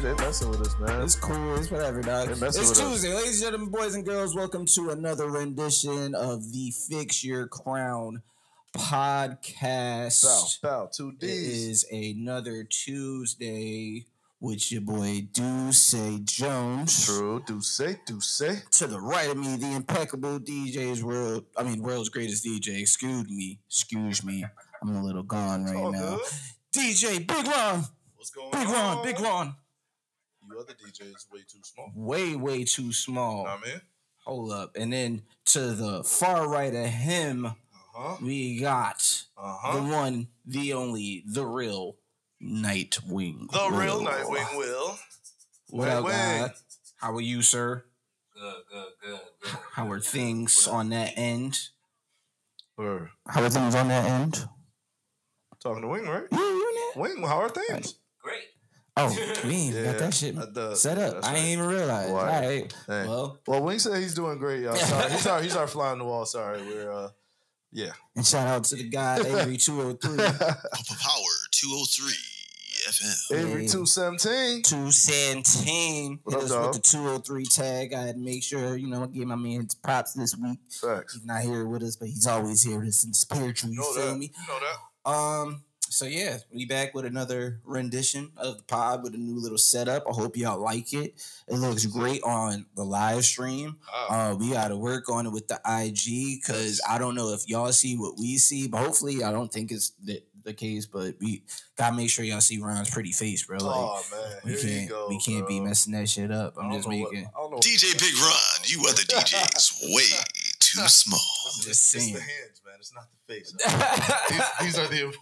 they messing with us, man. It's cool. It's whatever, dog. It's Tuesday. Ladies and gentlemen, boys and girls, welcome to another rendition of the Fix Your Crown podcast. Bow, 2 Ds. It is another Tuesday with your boy Deuce Jones. True, Deuce. To the right of me, the impeccable world's greatest DJ. Excuse me. I'm a little gone right now. Good. DJ Big Ron. What's going on? Big Ron. You other DJs way too small. Way too small. Nah, man. Hold up. And then to the far right of him, we got the one, the only, the real Nightwing. The real Nightwing Will. What up, God? How are you, sir? Good. How are things on that end? How are things on that end? Talking to Wing, right? Yeah, you in Wing, how are things? Great. Oh, we ain't got that shit set up. I ain't even realized. All right. Well, Wing said he's doing great, y'all. Sorry. He's our fly on the wall. Sorry. We're, yeah. And shout out to the guy, Avery 203. Power 203 FM. Avery 217. 217. What up, Hit us with the 203 tag. I had to make sure, I gave my man his props this week. Facts. He's not here with us, but he's always here with us in spiritual. You feel me? You know that. So yeah, we back with another rendition of the pod with a new little setup. I hope y'all like it. It looks great on the live stream. We got to work on it with the IG because I don't know if y'all see what we see, but hopefully I don't think it's the case. But we gotta make sure y'all see Ron's pretty face, bro. Like, man, we can't be messing that shit up. I'm just making DJ Big Ron. You other DJs way too small. Just saying. It's the hands, man. It's not the face. These are the.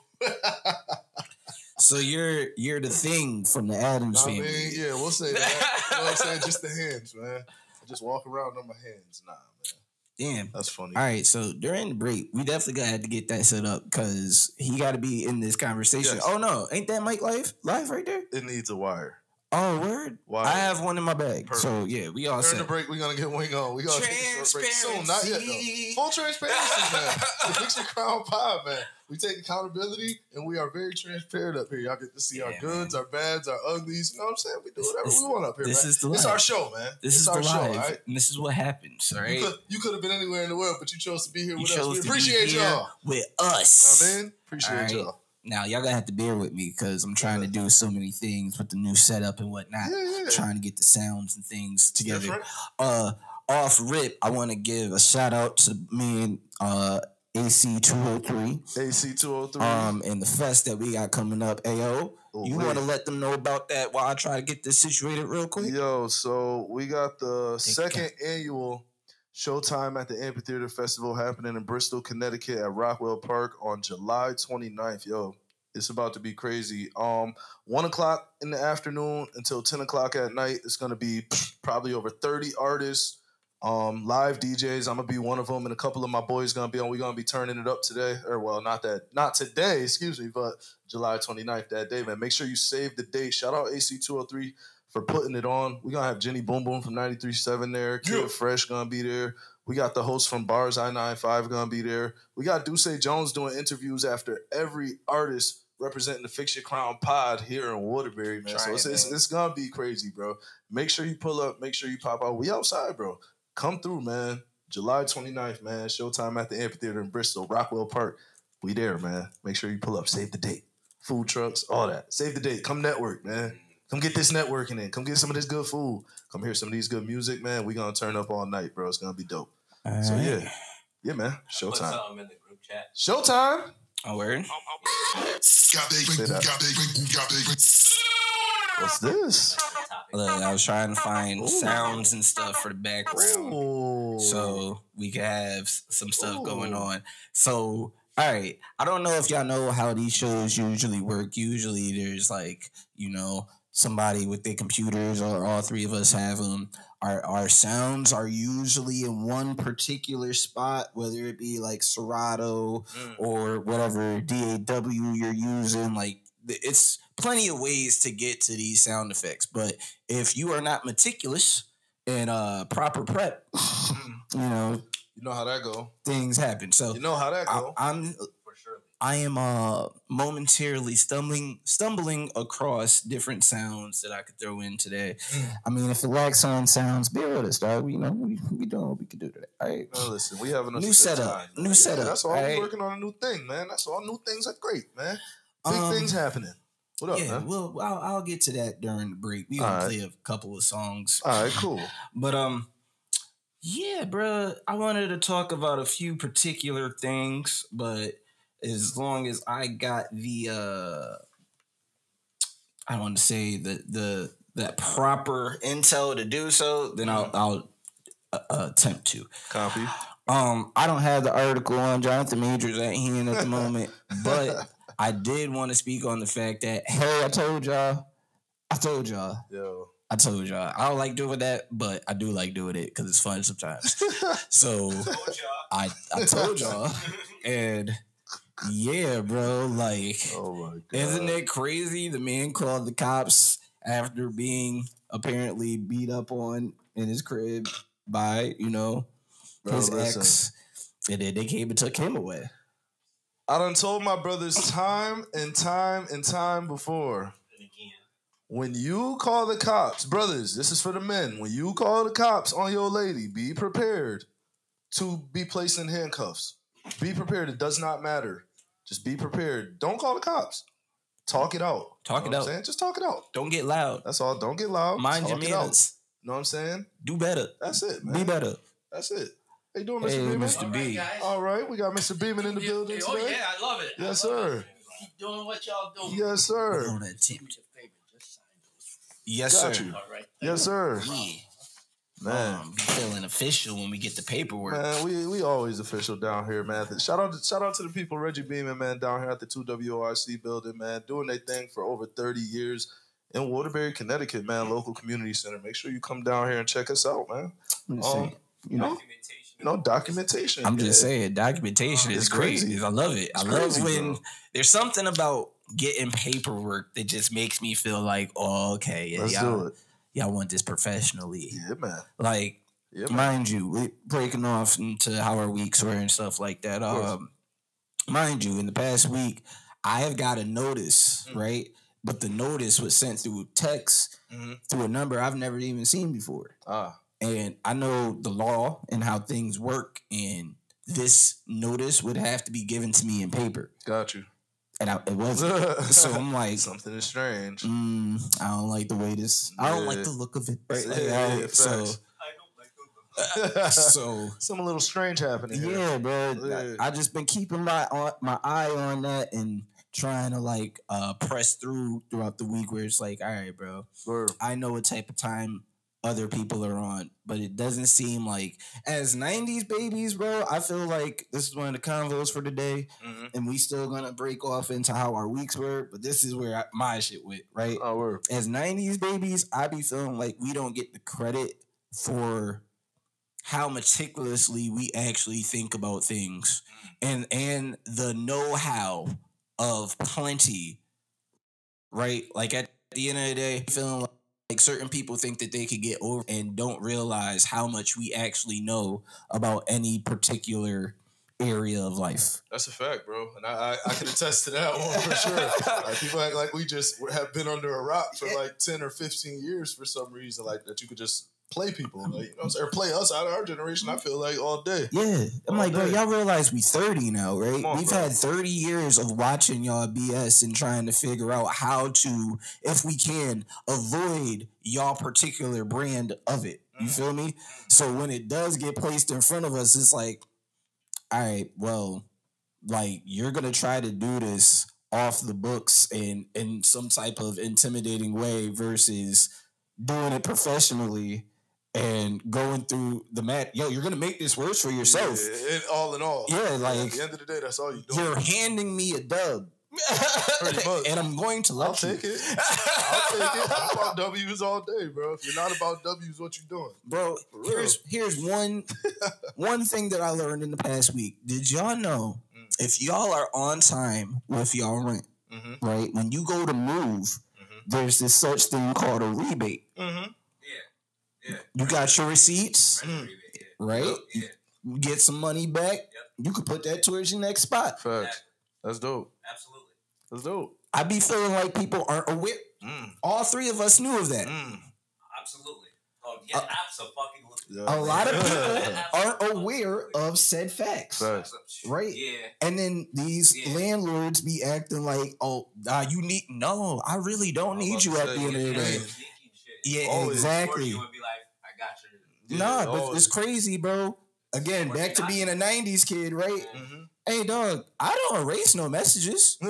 So you're the thing from the Addams family. Yeah, we'll say that. You know what I'm saying? Just the hands, man. I just walk around on my hands. Nah, man. Damn. That's funny. All right, so during the break, we definitely got to get that set up because he got to be in this conversation. Yes. Oh, no. Ain't that mic live right there? It needs a wire. Oh, word? Wire. I have one in my bag. Perfect. So, yeah, we all set. During the break, we're going to get Wing on. We're going to take a short break soon. Not yet, though. Full transparency, man. The Fix Your Crown pod, man. We take accountability, and we are very transparent up here. Y'all get to see our goods, our bads, our uglies. You know what I'm saying? We do whatever we want up here, this man. Is the it's our show, man. This is our the show, live. right? And this is what happens, all right? You could have been anywhere in the world, but you chose to be here with us. We appreciate y'all. With us. I mean, appreciate y'all. Now, y'all gonna have to bear with me because I'm trying to do so many things with the new setup and whatnot. Trying to get the sounds and things together. Off rip, I want to give a shout out to me and AC203. AC203. And the fest that we got coming up. Ayo, you want to let them know about that while I try to get this situated real quick? Yo, so we got the second annual Showtime at the Amphitheater Festival happening in Bristol, Connecticut at Rockwell Park on July 29th. Yo, it's about to be crazy. 1 o'clock in the afternoon until 10 o'clock at night. It's going to be probably over 30 artists, live DJs. I'm going to be one of them, and a couple of my boys going to be on. We're going to be turning it up today. Or, well, not today, excuse me, but July 29th that day, man. Make sure you save the date. Shout out AC203 for putting it on. We're going to have Jenny Boom Boom from 93.7 there. Kid Fresh going to be there. We got the host from Bars I-95 going to be there. We got Deuce Jones doing interviews after every artist representing the Fix Your Crown pod here in Waterbury, man. So it's going to be crazy, bro. Make sure you pull up. Make sure you pop out. We outside, bro. Come through, man. July 29th, man. Showtime at the Amphitheater in Bristol, Rockwell Park. We there, man. Make sure you pull up. Save the date. Food trucks, all that. Save the date. Come network, man. Come get this networking in. Come get some of this good food. Come hear some of these good music, man. We gonna turn up all night, bro. It's gonna be dope. So yeah, man. Showtime. Put something in the group chat. Showtime. Oh, word. What's this? Look, I was trying to find sounds and stuff for the background, so we could have some stuff going on. So. All right, I don't know if y'all know how these shows usually work. Usually there's somebody with their computers, or all three of us have them. Our sounds are usually in one particular spot, whether it be like Serato or whatever DAW you're using. Like, it's plenty of ways to get to these sound effects. But if you are not meticulous and proper prep, you know how that go. Things happen. So you know how that go. I am momentarily stumbling across different sounds that I could throw in today. I mean, if it lacks on sounds, bear with us, dog. We doing what we can do today. All right. No, listen, we having a New good setup. time. New setup. That's all. All We right. working on a new thing, man. That's all. New things are great, man. Big things happening. What up, Yeah, man? well, I'll get to that during the break. We gonna play a couple of songs. All right, cool. But yeah, bro, I wanted to talk about a few particular things, but as long as I got the I want to say the that proper intel to do so, then I'll attempt to. Copy. I don't have the article on Jonathan Majors at hand at the moment, but I did want to speak on the fact that, hey, I told y'all. Yo. I told y'all. I don't like doing that, but I do like doing it because it's fun sometimes. So I told y'all. And yeah, bro, like, Oh my God. isn't it crazy? The man called the cops after being apparently beat up on in his crib by, Bro, his listen. ex. And then they came and took him away. I done told my brothers time and time before. When you call the cops, brothers, this is for the men. When you call the cops on your lady, be prepared to be placed in handcuffs. Be prepared. It does not matter. Just be prepared. Don't call the cops. Talk it out. Talk You it know out. what I'm saying? Just talk it out. Don't get loud. That's all. Don't get loud. Mind your Talk it out. manners. You know what I'm saying? Do better. That's it, man. Be better. That's it. How you doing, Mr. Hey, Beeman? Mr. B. All right, we got Mr. Beeman in the building today. Oh yeah, I love it. Yes, I love sir. it. Keep doing what y'all doing. Yes, sir. On that tip. Do me a favor, just sign those. Yes, Got sir. you. All right. Yes, sir. Yeah. Man. Be feeling official when we get the paperwork. Man, we always official down here, man. Shout out to the people, Reggie Beeman, man, down here at the 2WRC building, man, doing their thing for over 30 years in Waterbury, Connecticut, man, local community center. Make sure you come down here and check us out, man. Documentation. I'm just yeah. saying, documentation It's is great. crazy. I love it. It's I love crazy, when bro. there's something about getting paperwork that just makes me feel like, oh, okay, yeah, Let's do it. y'all want this professionally. Yeah, man. Like, Yeah, man. mind you, breaking off into how our weeks were and stuff like that. course. Mind you, in the past week, I have got a notice, right? But the notice was sent through text through a number I've never even seen before. And I know the law and how things work, and this notice would have to be given to me in paper. Got you. And it wasn't. So I'm like, Something is strange. I don't like the way this, I don't like Yeah. the look of it. Right? Yeah, So, facts. so Something a little strange happening here. yeah, bro. Yeah. I just been keeping my eye on that and trying to like press throughout the week where it's like, all right, bro, Word. I know what type of time other people are on, but it doesn't seem like as 90s babies, bro. I feel like this is one of the convos for today, and we still gonna break off into how our weeks were, but this is where my shit went, right? Oh, word. As 90s babies, I be feeling like we don't get the credit for how meticulously we actually think about things and the know-how of plenty, right? Like at the end of the day, feeling like certain people think that they could get over and don't realize how much we actually know about any particular area of life. That's a fact, bro. And I can attest to that one for sure. Like, people act like we just have been under a rock for like 10 or 15 years for some reason, like that you could just play people, like, you know what I'm saying? Or play us out of our generation, I feel like, all day. Yeah. I'm like, bro, day. y'all realize we 30 now, right? Come on, We've bro. had 30 years of watching y'all BS and trying to figure out how to, if we can, avoid y'all particular brand of it. You feel me? So when it does get placed in front of us, it's like, all right, well, like, you're going to try to do this off the books and in some type of intimidating way versus doing it professionally and going through the mat. Yo, you're going to make this worse for yourself. Yeah, all in all. Yeah, like, at the end of the day, that's all you do. you're handing me a dub. Pretty much. And I'm going to let I'll take it. I'll take it. I'm about W's all day, bro. If you're not about W's, what you doing? Bro, For real. here's one thing that I learned in the past week. Did y'all know if y'all are on time with y'all rent, right? When you go to move, there's this such thing called a rebate. You got your receipts, right? You get some money back. You could put that towards your next spot. Facts. That's dope. Absolutely. That's dope. I be feeling like people aren't aware. All three of us knew of that. Absolutely. Oh, yeah, absolutely. Yeah, A lot of Yeah. people aren't aware of said facts. Facts. Right? Yeah. And then these landlords be acting like, oh, you need, no, I really don't I'm need about you to at say, the end of the day. Yeah, Always. exactly. You would be like, I got you. Nah, but always. it's crazy, bro. Again, back to being a 90s kid, right? Mhm. Hey, dog, I don't erase no messages.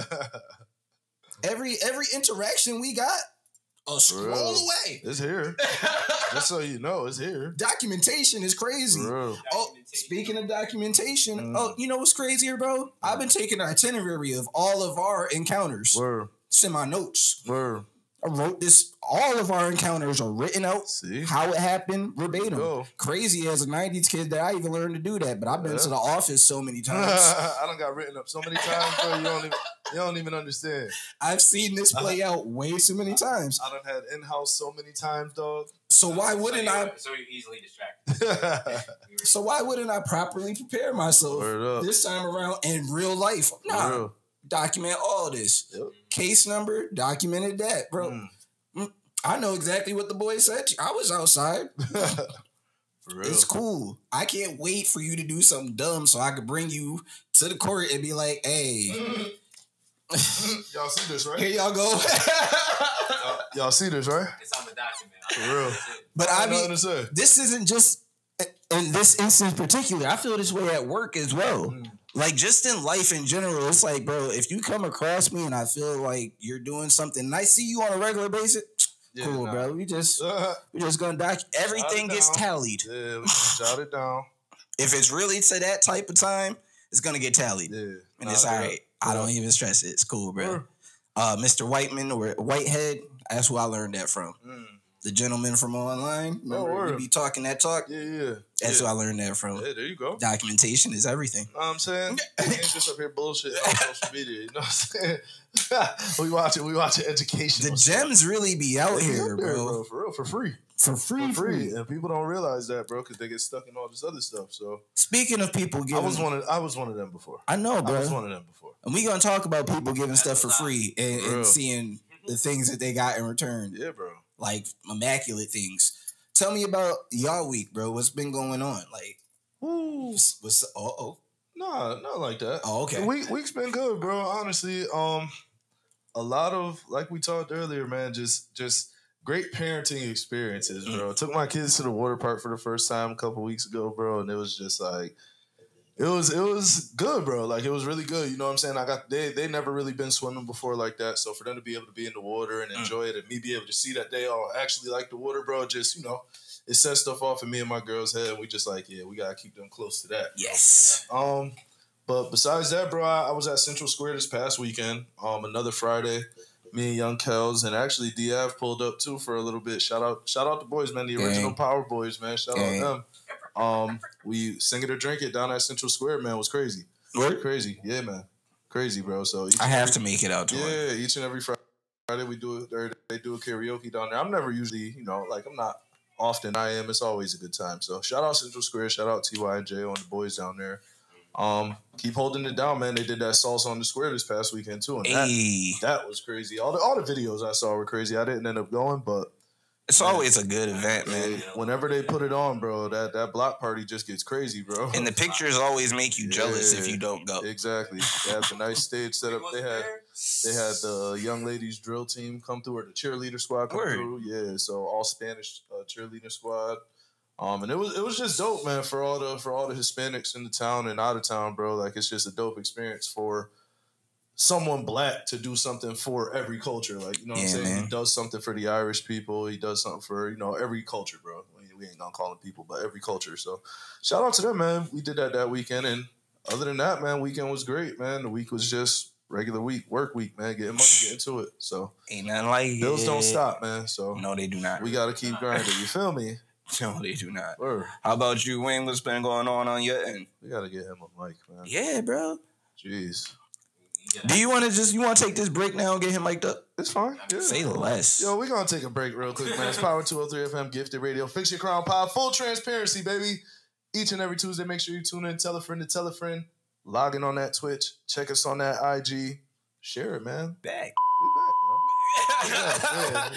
Every interaction we got, a scroll Bro. away. It's here. Just so you know, it's here. Documentation is crazy. Bro. Oh, speaking of documentation, Mm. oh, you know what's crazier, bro? I've been taking an itinerary of all of our encounters. Word. It's in my notes. Word. I wrote this. All of our encounters are written out. See? How it happened verbatim. Go. Crazy as a 90s kid that I even learned to do that. But I've been Yeah. to the office so many times. I done got written up so many times, bro. You don't even understand. I've seen this play out way too many times. I done had in-house so many times, dog. So why wouldn't I? So you're easily distracted. So why wouldn't I properly prepare myself Word up. this time around in real life? Nah, Real. document all this. Yep. Case number, documented that, bro. I know exactly what the boy said. I was outside. For real. It's cool. I can't wait for you to do something dumb so I could bring you to the court and be like, hey, Y'all see this, right? here y'all go. Y'all see this, right? It's on the document. For real. But I Nothing mean, to say. this isn't just in this instance particular. I feel this way at work as well. Like just in life in general, it's like, bro, if you come across me and I feel like you're doing something and I see you on a regular basis, Yeah, cool, nah. bro. We just gonna everything gets down. tallied. Yeah, we gonna jot it down. If it's really to that type of time, it's gonna get tallied. Yeah. And it's all right. I don't even stress it. It's cool, bro. Mr. Whiteman or Whitehead, that's who I learned that from. The gentleman from online. Remember, we word. be talking that talk. Yeah. That's who I learned that from. Yeah, there you go. Documentation is everything. Know what I'm saying? We ain't just up here bullshit on social media. You know what I'm saying? we watch education. The gems really be out here, bro. For real, for free. For free. And people don't realize that, bro, because they get stuck in all this other stuff. So Speaking of people I giving, was one of them before. I know, I bro. was one of them before. And we gonna talk about people giving stuff for free and real. seeing the things that they got in return, Yeah, bro. like immaculate things. Tell me about y'all week, bro. What's been going on? Like, what's Nah, not like that. Oh, okay. The week's been good, bro. Honestly, a lot of, like we talked earlier, man, just great parenting experiences, bro. Took my kids to the water park for the first time a couple weeks ago, bro, and it was just like it was good, bro. Like it was really good. You know what I'm saying? They never really been swimming before like that, so for them to be able to be in the water and enjoy it, and me be able to see that they all actually like the water, bro, just it set stuff off in me and my girl's head. And we just like, yeah, we gotta keep them close to that. yes. But besides that, bro, I was at Central Square this past weekend. Another Friday, me and Young Kels, and actually Diav pulled up too for a little bit. Shout out the boys, man, the original Power Boys, man. Shout out them. We sing it or drink it down at Central Square, man. It was crazy. Word? Crazy, yeah, man, crazy, bro. So I have to make it out to yeah, one. each and every Friday we do it. Or they do a karaoke down there. I'm never usually, like I'm not often. I am. It's always a good time. So shout out Central Square. Shout out Ty and J on the boys down there. Keep holding it down, man. They did that salsa on the square this past weekend too, and that was crazy. All the videos I saw were crazy. I didn't end up going, but It's always a good event, man. whenever they put it on, bro, that block party just gets crazy, bro. And the pictures always make you jealous if you don't go. Exactly. They have the nice stage set up. They had the young ladies drill team come through, or the cheerleader squad come through. Yeah, so all Spanish cheerleader squad. And it was just dope, man, for all the Hispanics in the town and out of town, bro. Like it's just a dope experience for someone black to do something for every culture. Like, you know what I'm saying? Man. He does something for the Irish people. He does something for, every culture, bro. We ain't gonna call them people, but every culture. So shout out to them, man. We did that weekend. And other than that, man, weekend was great, man. The week was just regular week, work week, man. Getting money, getting to it. So Ain't nothing like bills it. don't stop, man. So No, they do not. we got to keep grinding. You feel me? No, they do not. Word. How about you, Wayne? What's been going on your end? We got to get him a mic, man. Yeah, bro. Jeez. Do you want to take this break now and get him mic'd up? It's fine. Yeah. Say less. Yo, we're going to take a break real quick, man. It's Power 203 FM, Gifted Radio. Fix your crown pod. Full transparency, baby. Each and every Tuesday, make sure you tune in. Tell a friend to tell a friend. Log in on that Twitch. Check us on that IG. Share it, man. Back. We back, yo.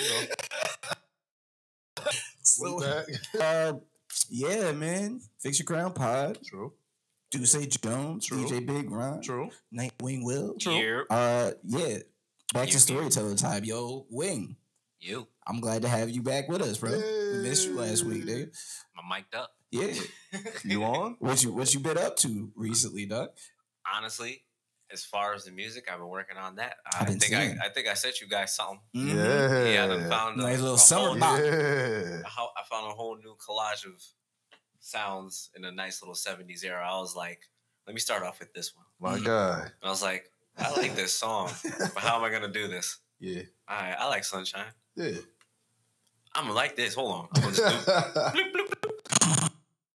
We back. Yeah, man. Fix Your Crown Pod. True. Duce Jones. True. DJ Big Ron. True. Nightwing Will. True. Yeah. Back to You. storyteller time, yo. Wing. You. I'm glad to have you back with us, bro. We missed you last week, Hey. dude. I'm mic'd up. Yeah. You on? What you been up to recently, Doug? Honestly, as far as the music, I've been working on that. I've been seeing. I think I sent you guys something. Mhm. Yeah, I done found Nice little a summer whole bop. Yeah. I found a whole new collage of sounds in a nice little 70s era. I was like, let me start off with this one. My guy. And I was like, I like this song, but how am I gonna do this? Yeah. All right, I like Sunshine. Yeah. I'm gonna like this. Hold on. I'm gonna just do bloop, bloop, bloop.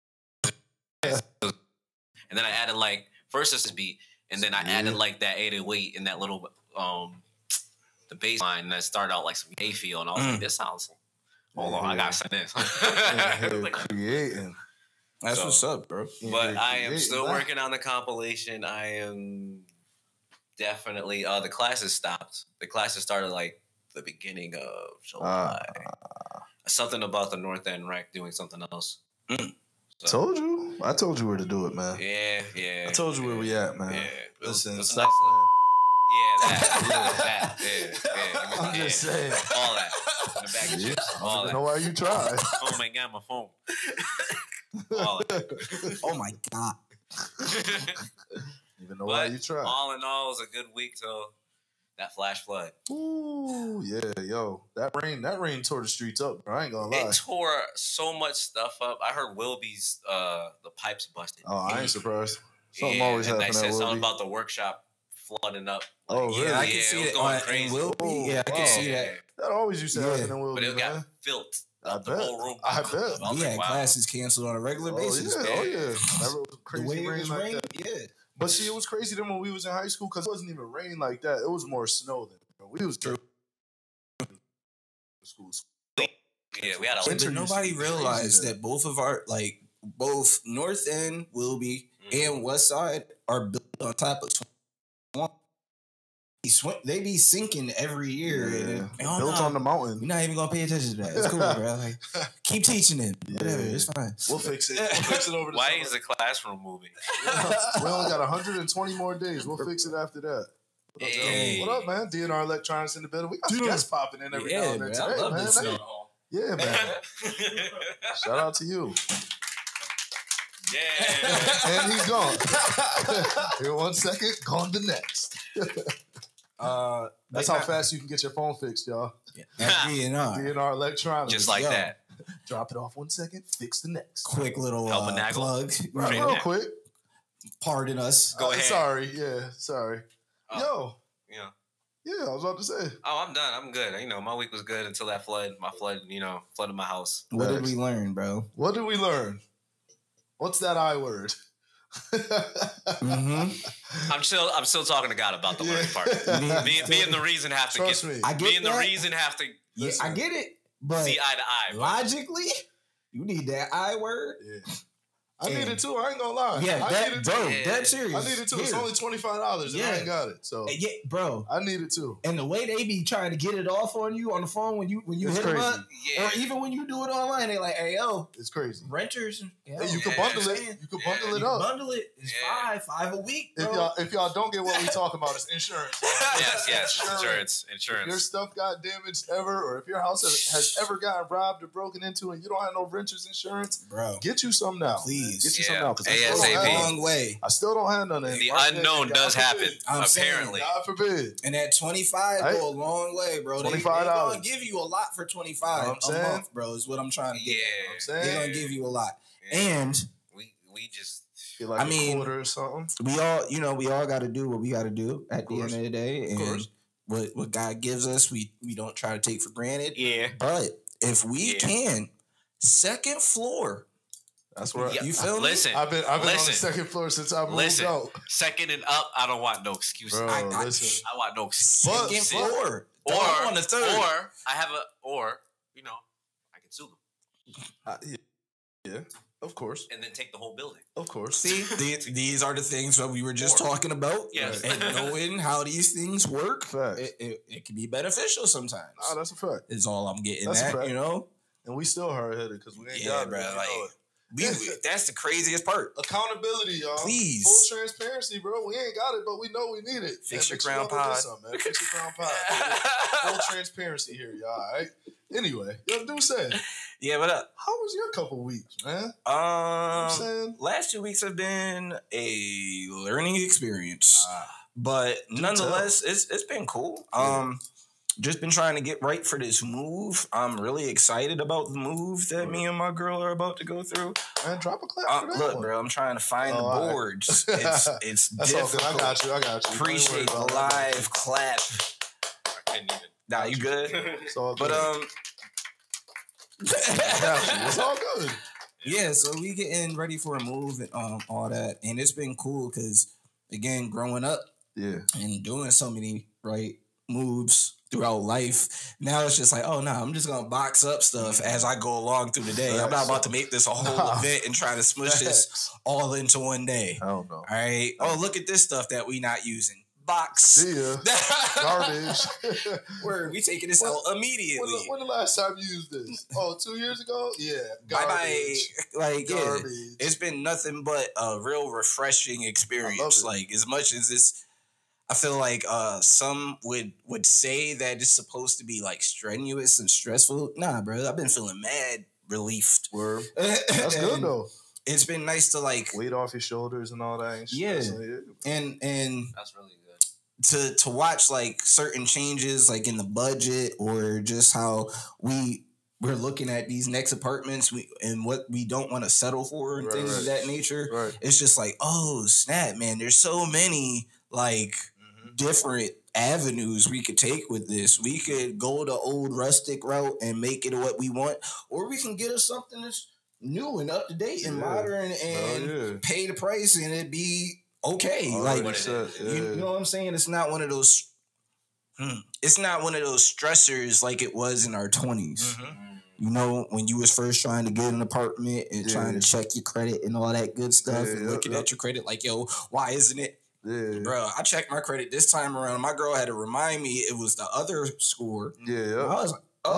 And then I added like first this beat, and then I added like that 808 and that little the bass line that started out like some gay feel, and I was like, this sounds. Hold on, I gotta say this. Like, Creating. That's So- what's up, bro. but I am Creating still that. working on the compilation. I am definitely the classes stopped. The classes started like the beginning of July. Something about the North End Rec doing something else. So, Told you. I told you where to do it, man. yeah. I told you where we at, man. Yeah. Listen, it was a stop nice playing. that. Yeah. I'm just saying. All that. In the bag of Yeah. chips. I All don't that. know why you tried. Oh my God, my phone. All that. Oh my god. Even know why But you tried. all in all, it was a good week till that flash flood. Ooh, yeah, yo. That rain tore the streets up, bro. I ain't gonna lie. It tore so much stuff up. I heard Wilby's the pipes busted. Oh, I ain't surprised. Something Yeah, always and happens they at said something Wilby. about the workshop flooding up. Oh, really? Yeah, I Yeah, can see it was that. going And crazy. Will be, yeah, I can Wow. see that. That always used to Yeah. happen in Wilby, But it man. got filled. I The bet. whole room. I got bet. filled. I was We like, had wow. classes canceled on a regular Oh, basis. yeah. man. Oh, yeah. Whenever it was The crazy way it rain was like raining, that. yeah. But see, it was crazy then when we was in high school because it wasn't even rain like that. It was more snow then. We was true. School. Yeah, we had a Winter But used to nobody be realized crazy that both of our both North End, Wilby, and West Side are built on top of swamp. They be sinking every year. Yeah. And Built on the mountain. We're not even gonna pay attention to that. It's cool, bro. Like, keep teaching it. Whatever, Yeah. it's fine. We'll fix it. We'll fix it over the Why summer. is the classroom moving? We only got 120 more days. We'll fix it after that. What up, Hey. What up, man? DNR Electronics in the building. We got Dude. guests popping in every Yeah, now and then man. I today, love man. this Hey. shit. Yeah, man. Shout out to you. Yeah. And he's gone. Here 1 second, gone the next. That's how fast you can get your phone fixed, y'all. DNR. DNR Electronics. Just like Yo. that. Drop it off 1 second, fix the next. Quick little Help a naggle. plug. Right, Right real there. quick. Pardon us. Go ahead. Sorry. Yeah, sorry. Oh, yeah. Yeah, I was about to say. Oh, I'm done. I'm good. You know, my week was good until that flood. My flood, flooded my house. What did Facts. we learn, bro? What did we learn? What's that I word? Mm-hmm. I'm still talking to God about the learning part. Me and the reason have to Trust get. me. I get Me and the that. reason have to Yeah, Listen. I get it, but see eye to eye. but- logically, you need that I word. Yeah. I Yeah. need it too. I ain't gonna lie. Yeah, I that need it bro, too. Yeah. that's serious. I need it too. It's Here. only $25 and I Yeah. ain't got it. So Yeah, bro. I need it too. And the way they be trying to get it off on you on the phone when you It's hit them crazy. up, Yeah. or even when you do it online, they like, "Hey, yo, It's crazy. renters, Hey, you can Yeah. bundle it. Man. You can Yeah. bundle you it can up. bundle it. It's Yeah. five a week, If bro." y'all don't get what we talking about, it's insurance. Yes. If your Insurance. stuff got damaged ever, or if your house has ever gotten robbed or broken into, and you don't have no renter's insurance, bro. get you some now. Please. Get you Yeah. some now. 'Cause I still ASAP. don't have none. Long way. I still don't have none. The unknown does happen. I'm saying, Apparently. God forbid. And that 25 Right? go a long way, bro. They $25. gonna give you a lot for 25 Know what I'm a saying? month, bro. Is what I'm trying to get. Yeah. I'm They're saying, gonna give you a lot. Yeah. And we just feel like I mean, a quarter or something. we all got to do what we got to do at the course. end of the day. And course. what God gives us, we don't try to take for granted. yeah. But if we Yeah. can, second floor, That's where Yeah. you feel me? Listen, I've been on the Listen. second floor since I moved Listen. out. second and up. I don't want no excuses. Bro, I- listen. I want no excuses. Second But- floor, Or I'm on the third. Or I have I can sue them. Yeah. Of course. and then take the whole building. Of course. See, these are the things that we were just talking about. Yes. And knowing how these things work, Facts. it can be beneficial sometimes. Nah, that's a fact. Is all I'm getting That's a at, fact. you know? And we still hard-headed because we ain't Yeah, got it. bro. You know Like, it. that's the craziest part. Accountability, y'all. Please. Full transparency, bro. We ain't got it, but we know we need it. Fix Man, your crown sure y'all go pod. do something, man. Fix your crown pod. Full transparency here, y'all. All right. Anyway, yo, do say, Yeah, but how was your couple weeks, man? You know what I'm saying? last 2 weeks have been a learning experience, but nonetheless, it's been cool. Just been trying to get right for this move. I'm really excited about the move that me and my girl are about to go through. Man, drop a clap for that Look, one. bro, I'm trying to find the all right. boards. It's That's all good. difficult. I got you. Appreciate the Don't worry about that. live clap. I couldn't even. Nah, you good? It's all But good. I got you. It's all good. yeah, so we getting ready for a move and all that, and it's been cool because again, growing up Yeah. and doing so many moves throughout life, now it's just like, oh no, I'm just gonna box up stuff as I go along through the day. I'm not about to make this a whole event and try to smush this all into one day. I don't know. All right. Oh, look at this stuff that we not using. Box. See ya. Garbage. Word, we taking this out immediately. When the last time you used this? Oh, 2 years ago? Yeah. Bye bye. Garbage. Like, yeah. Garbage. It's been nothing but a real refreshing experience. I love it. Like, as much as this, I feel like some would say that it's supposed to be like strenuous and stressful. Nah, bro. I've been feeling mad relieved. Word. That's good though. It's been nice to like Weight off your shoulders and all that. And shit. Yeah. So, and That's really good. to watch like certain changes like in the budget or just how we're looking at these next apartments and what we don't want to settle for and things of that nature. Right. It's just like, oh snap, man, there's so many like different avenues we could take with this. We could go the old rustic route and make it what we want, or we can get us something that's new and up to date and modern and pay the price and it be okay. Like you know what I'm saying? It's not one of those. It's not one of those stressors like it was in our 20s. You know, when you was first trying to get an apartment and trying to check your credit and all that good stuff and looking at your credit like, yo, why isn't it? Yeah. Bro, I checked my credit this time around. My girl had to remind me it was the other score. Yeah. I was like,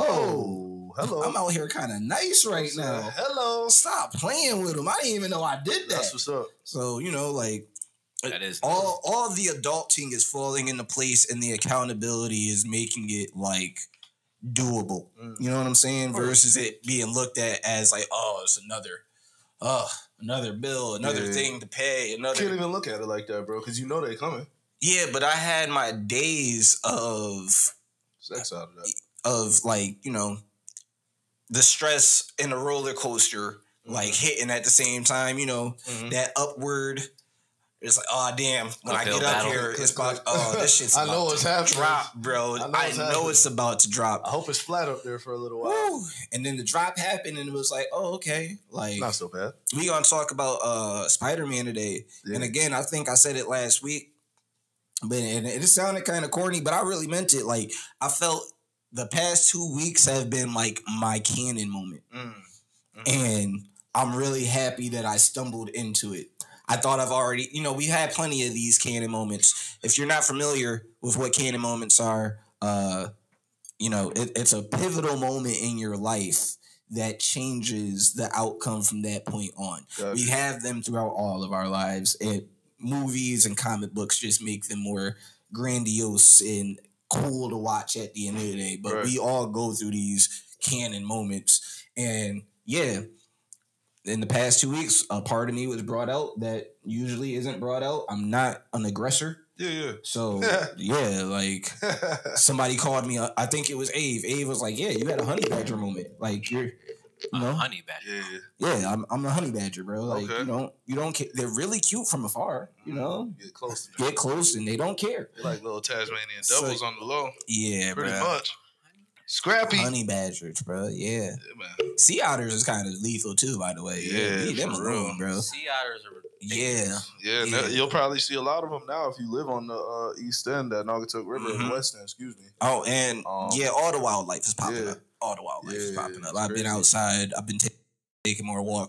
oh, hello. I'm out here kind of nice right now. Hello. Stop playing with them. I didn't even know I did that. That's what's up. So, you know, like, That is all the adulting is falling into place and the accountability is making it like doable. You know what I'm saying? Versus it being looked at as like, oh, it's another bill, another thing to pay, another. Can't even look at it like that, bro, because you know they coming. Yeah, but I had my days of sex out of that. Of like, you know, the stress and the roller coaster like hitting at the same time, you know, that upward. It's like, oh damn! When Uphill I get up battle. here, it's about this shit's I about know what's to happening. drop, bro. I know it's about to drop. I hope it's flat up there for a little while. Woo. And then the drop happened, and it was like, oh okay, like Not so bad. we gonna talk about Spider-Man today. And again, I think I said it last week, but it sounded kind of corny, but I really meant it. Like I felt the past 2 weeks have been like my canon moment, and I'm really happy that I stumbled into it. I thought I've already, you know, we had plenty of these canon moments. If you're not familiar with what canon moments are, you know, it's a pivotal moment in your life that changes the outcome from that point on. Gotcha. We have them throughout all of our lives. Movies and comic books just make them more grandiose and cool to watch at the end of the day. But we all go through these canon moments. And yeah, in the past 2 weeks, a part of me was brought out that usually isn't brought out. I'm not an aggressor. Yeah. So, yeah, like, somebody called me, I think it was Ave. Ave was like, yeah, you had a honey badger moment. Like, you're, you know. Honey badger. Yeah, I'm a honey badger, bro. Like, you don't care. They're really cute from afar, you know. Get close to them. Get close and they don't care. They're like little Tasmanian devils on the low. Yeah, pretty bro. much. Scrappy. Honey badgers, bro. Yeah. Man. Sea otters is kind of lethal too, by the way. Yeah, leave them alone, bro. Sea otters are ridiculous. Yeah. You'll probably see a lot of them now if you live on the East End, that Naugatuck River, or the West End, excuse me. Oh, and all the wildlife is popping up. All the wildlife is popping up. I've been outside. I've been taking more walks and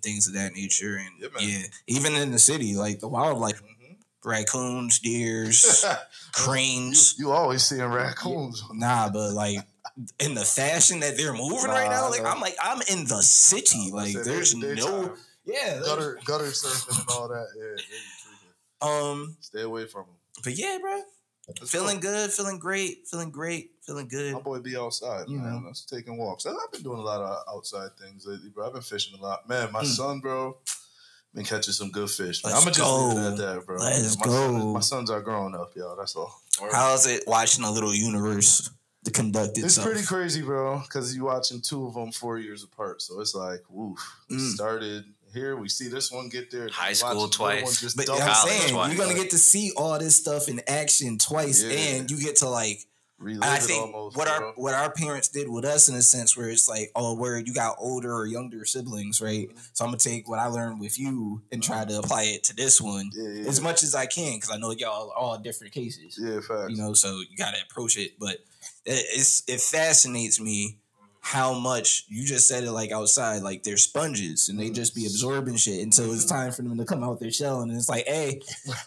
things of that nature. And Yeah, man. yeah, even in the city, like the wildlife, raccoons, deers, cranes. You always seeing raccoons. Nah, but like in the fashion that they're moving right now, like I'm in the city. Like there's no gutter surfing and all that. Yeah, they be stay away from them. But yeah, bro. Feeling good, feeling great, feeling good. My boy be outside, You man. know. That's taking walks. I've been doing a lot of outside things lately, bro. I've been fishing a lot. Man, my son, bro, been catching some good fish. Man. I'm Let's gonna just go. leave it at that, bro. Let's my go. My sons are growing up, y'all. That's all. How's it watching a little universe to conduct It's itself? pretty crazy, bro, because you watching two of them 4 years apart. So it's like, woof. We started here. We see this one get there. High school twice. But double I'm college saying twice. you're gonna get to see all this stuff in action twice, Yeah. and you get to like. relive I it think almost, what bro. our parents did with us in a sense, where it's like, oh, where you got older or younger siblings, right? So I'm gonna take what I learned with you and try to apply it to this one Yeah. as much as I can, because I know y'all are all different cases. Yeah, facts. You know, so you gotta approach it. But it fascinates me how much you just said it like outside, like they're sponges and they just be absorbing shit until it's time for them to come out their shell, and it's like, hey,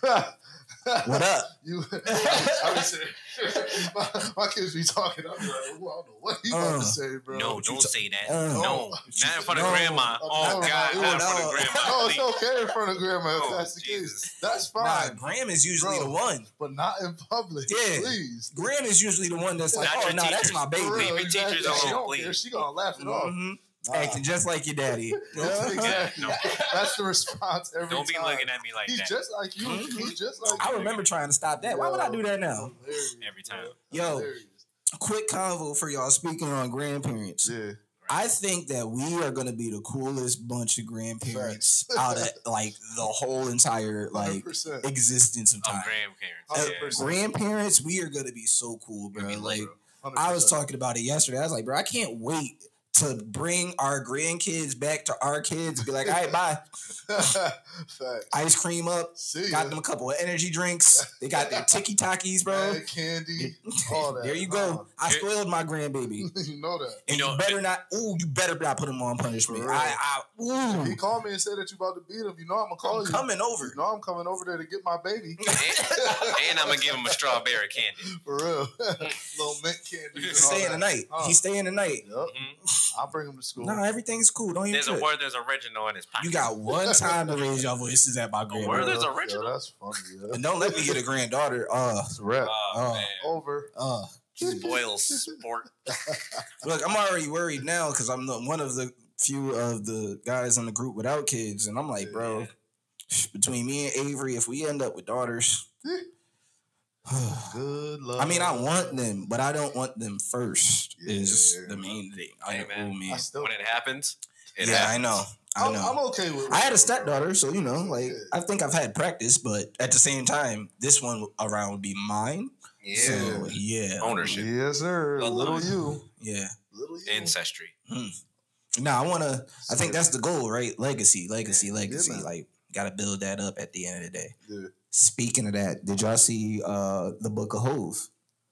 what up? I would say, my kids be talking. I'm like, I don't know what he about to say, bro. No, don't say that. No. No, not in front of No. grandma. Oh, God, not in front of No, grandma. it's okay in front of grandma if Oh, that's the Jesus. case. That's Nah, fine. Graham is usually Bro. the one. But not in public. Yeah. Please. Graham is usually the one that's like, Not oh your no, that's teachers. my baby. For real, Leave your exactly. teachers She alone, don't care. please. She gonna laugh it off. Mhm. Nah. Acting just like your daddy. Yeah, exactly. No. That's the response every Don't be time. looking at me like He's that just like you. He's just like I you. remember trying to stop that. Why would I do that now? Hilarious, every time. bro. Yo. Hilarious. Quick convo for y'all speaking on grandparents. Yeah. I think that we are gonna be the coolest bunch of grandparents out of like the whole entire like 100%. existence of Oh, time. grandparents. 100%. Grandparents, we are gonna be so cool, bro. Like I was talking about it yesterday. I was like, bro, I can't wait to bring our grandkids back to our kids. Be like, all right, bye. Facts. Ice cream up. See Got ya. them a couple of energy drinks. They got their Tiki Takis, bro. Mad candy, all that. There you go. I spoiled my grandbaby. You know that. And You know, you better not. Ooh, you better not put him on punishment. For real. He Ooh, called me and said that you about to beat him. You know I'm gonna call I'm you. coming over. You know I'm coming over there to get my baby. And I'm going to give him a strawberry candy. For real. Little mint candy. and He's all staying that. the night. Huh. He's staying the night. Yep. I'll bring him to school. No, everything's cool. Don't even There's a trip. word, there's original in his pocket. You got one time to raise your voices at my word grandmother. that's original? Yeah, that's funny. Yeah. And don't let me get a granddaughter. It's a wrap. Oh, man. Over. Spoil sport. Look, I'm already worried now because I'm one of the few of the guys in the group without kids, and I'm like, bro, between me and Avery, if we end up with daughters, Good luck. I mean, I want them, but I don't want them first. Is Yeah. the main thing. Hey, man. I still, When it happens, it Yeah, happens. I know. I know. I'm okay with it. I had a stepdaughter, so you know, like I think I've had practice, but at the same time, this one around would be mine. Yeah. So yeah, Ownership. Yes, sir. Love Little it. you. yeah. Little you. Ancestry. Now I think that's the goal, right? Legacy. man. Like, gotta build that up at the end of the day. Yeah. Speaking of that, did y'all see the Book of Hove?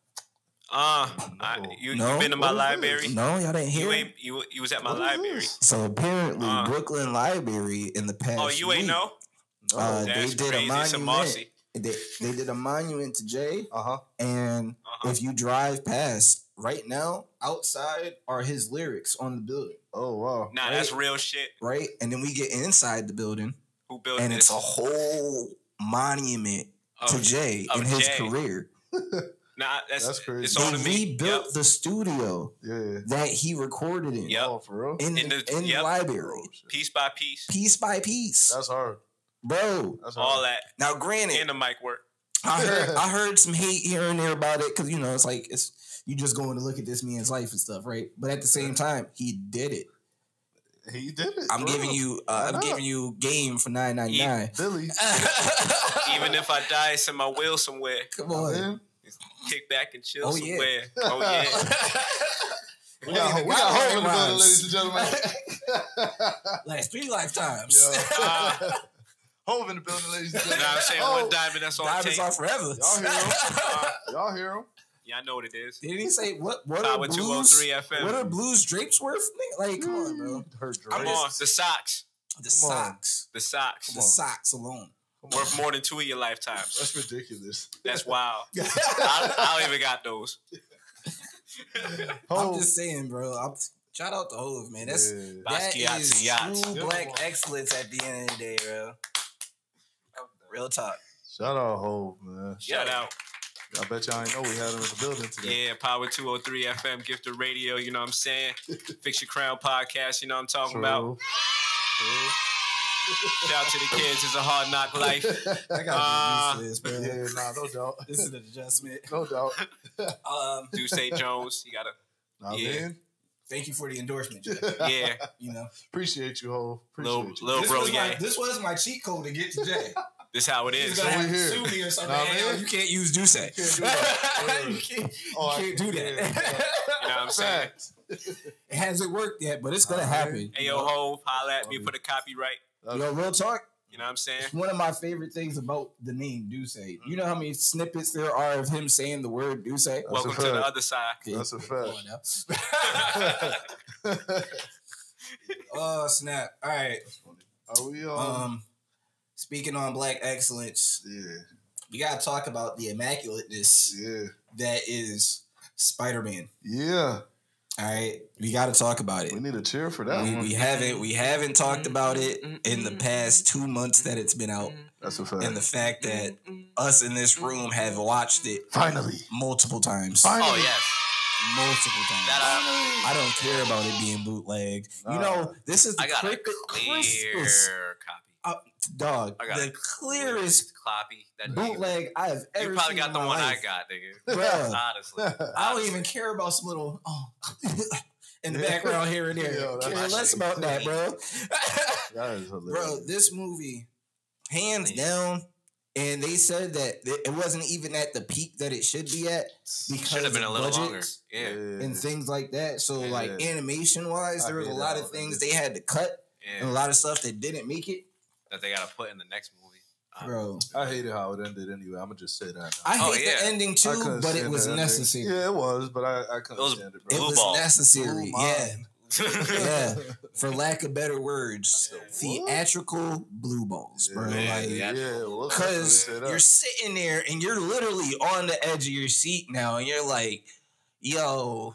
You No? been to my What is library? No, y'all didn't hear You it? ain't you was at my What is library. this? So apparently, Brooklyn Library in the past. Oh, you ain't week, know? They That's did crazy. a It's a monument. mossy. They did a monument to Jay, Uh-huh. and Uh-huh. if you drive past right now, outside are his lyrics on the building, Oh, wow. Nah, that's real shit. right? And then we get inside the building, Who built and this? it's a whole monument to Jay of in his Jay. career. Nah, that's crazy. It's They on to me. rebuilt the studio Yeah. that he recorded in, Yep. Oh, for real? in In the the- yep. library, Oh, shit. Piece by piece. piece by piece, That's hard. bro. That's hard. All that. Now, granted, And the mic work. I heard some hate here and there about it because you know it's like it's you just going to look at this man's life and stuff, right? But at the same time, he did it. He did it. I'm for giving real. you Why I'm not? giving you game for $9.99. Billy. Even if I die, send my will somewhere. Come on. Man. Kick back and chill Oh, yeah. somewhere. Oh yeah. We got hope in the building, Rhymes. ladies and gentlemen. Last 3 lifetimes. Yo. Hove in the building, ladies and You know gentlemen. what I'm saying? Oh, One diamond, that's all it Diamonds takes. are forever. Y'all hear him? Y'all hear him? Yeah, I know what it is. Didn't he say what Power are blues? 203 FM. What are blues drapes worth? Nigga? Like, come on, bro. Her I'm dress. on the socks. The socks. The socks. The socks alone. Worth more than 2 of your lifetimes. That's ridiculous. That's wild. I don't even got those. I'm just saying, bro. Shout out to Hov, man. That is true black excellence at the end of the day, bro. Real talk. Shout out Hov, man. Shout out. I bet y'all ain't know we had him in the building today. Yeah, Power 203 FM, Gifted Radio, you know what I'm saying? Fix Your Crown podcast, you know what I'm talking about? True. Shout out to the kids. It's a hard knock life. I got to do this, bro. Yeah, no doubt. This is an adjustment. No doubt. Duce Jones, you got to. Man. Thank you for the endorsement, Jay. Yeah. You know. Appreciate you, Ho. Little bro, yeah. This was my cheat code to get to Jay. This how it is. He's gonna have to sue me or something. Man, you can't use Duce. You can't do that. You know what I'm saying? It hasn't worked yet, but it's gonna happen. Hey, yo, Ho, holla at me for the copyright. Yo, real talk. You know what I'm saying? One of my favorite things about the name Duce. You know how many snippets there are of him saying the word Duce? Welcome to the other side. That's a fact. Oh, snap. All right. Are we on? Speaking on black excellence, we gotta talk about the immaculateness that is Spider-Man. Yeah. All right, we got to talk about it. We need a cheer for that one. We haven't talked about it in the past 2 months that it's been out. That's a fact. And the fact that us in this room have watched it finally multiple times. Finally. Oh yes, multiple times. I don't care about it being bootlegged. You know, this is the clear copy. Dog, the clearest copy bootleg I have ever seen. You probably got the one life. I got, nigga. Bruh. Honestly. I don't even care about some little in the background here and there. Yo, care less about that, bro. That is hilarious. Bro, this movie, hands down, and they said that it wasn't even at the peak that it should be at because should have been a little longer. Yeah. And things like that. So, like, animation-wise, there was a lot of things they had to cut and a lot of stuff that didn't make it. That they gotta put in the next movie. Bro. I hated how it ended anyway. I'm gonna just say that now. I hate the ending too, but it was necessary. Yeah, it was, but I couldn't stand it, bro. It was necessary. Yeah. For lack of better words, theatrical blue balls, bro. Because you're sitting there and you're literally on the edge of your seat now, and you're like, yo.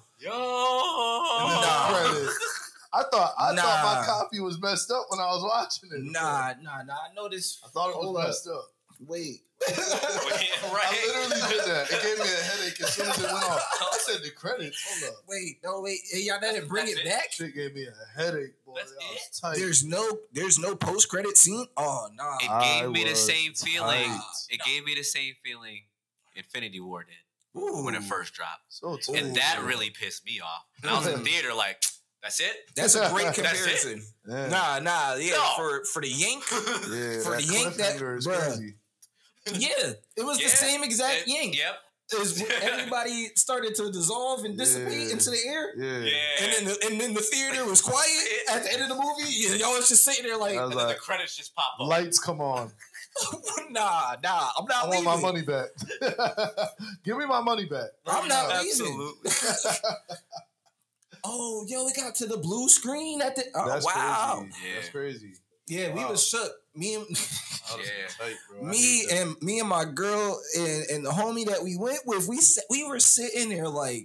I thought my copy was messed up when I was watching it. Nah. I noticed. I thought it was messed up. Wait. Right. I literally did that. It gave me a headache as soon as it went off. I said the credits. Hold up. Wait. Hey, y'all didn't bring it back? Shit gave me a headache, boy. Tight. There's no post-credit scene? Oh, nah. It gave me the same feeling. It gave me the same feeling Infinity War did when it first dropped. And that really pissed me off. And I was in theater like, that's it? That's a great comparison. Nah. Yeah, no. for the yank. Yeah, for the yank that is crazy. Yeah, it was the same exact yank. Yep. Everybody started to dissolve and dissipate into the air. Yeah. And then the theater was quiet at the end of the movie. Y'all was just sitting there like, and then the credits just pop up. Lights come on. Nah. I'm not leaving. I want my money back. Give me my money back. I'm not leaving. Absolutely. Oh, yo, we got to the blue screen at the. Oh, That's wow. Crazy. Yeah. That's crazy. Yeah, we was shook. Me and tight, me and my girl and the homie that we went with, we were sitting there like,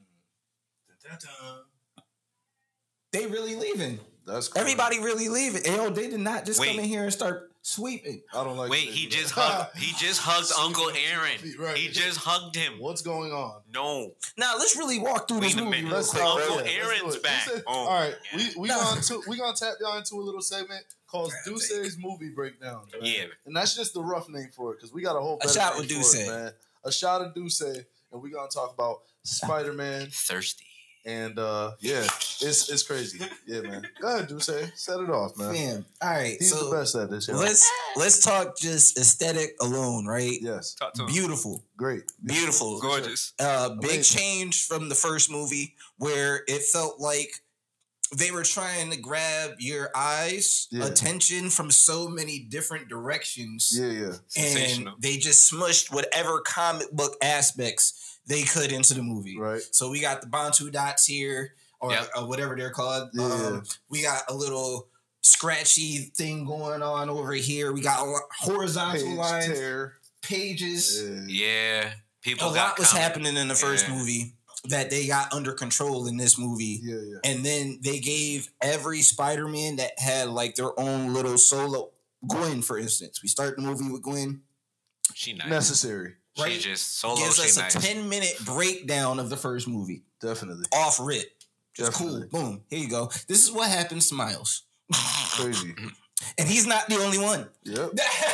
they really leaving. That's crazy. Everybody really leaving. And yo, they did not just come in here and start sweeping. I don't like. Wait, he just hugged Uncle Aaron. Right. He just hugged him. What's going on? No. Now let's really walk through this movie. Uncle Aaron's back. All right, we gonna tap y'all into a little segment called Duce's movie breakdown. Right? Yeah, and that's just the rough name for it because we got a whole shot with Duce, man. A shot of Duce, and we gonna talk about Spider-Man. Thirsty. And it's crazy. Yeah, man. Go ahead, Duce. Set it off, man. Damn. All right. He's the best at this. Let's talk just aesthetic alone, right? Yes. Beautiful. Great. Beautiful. Gorgeous. Big change from the first movie where it felt like they were trying to grab your eyes, attention from so many different directions. Yeah. And they just smushed whatever comic book aspects they could into the movie. Right. So we got the Bantu dots here, or whatever they're called. Yeah. We got a little scratchy thing going on over here. We got horizontal lines, pages. Yeah. People a lot was happening in the first movie that they got under control in this movie. Yeah. And then they gave every Spider-Man that had like their own little solo. Gwen, for instance. We start the movie with Gwen. She nice. Necessary. Right? She just solo. Gives us nice. a 10-minute breakdown of the first movie. Definitely. Off rip. Just cool. Boom. Here you go. This is what happens to Miles. Crazy. And he's not the only one. Yep.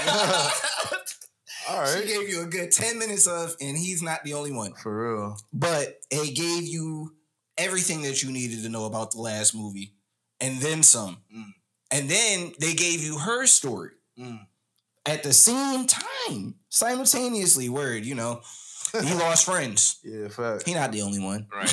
All right. She gave you a good 10 minutes of, and he's not the only one. For real. But it gave you everything that you needed to know about the last movie. And then some. And then they gave you her story. At the same time. Simultaneously, word, you know. He lost friends. Yeah, fact. He not the only one. Right.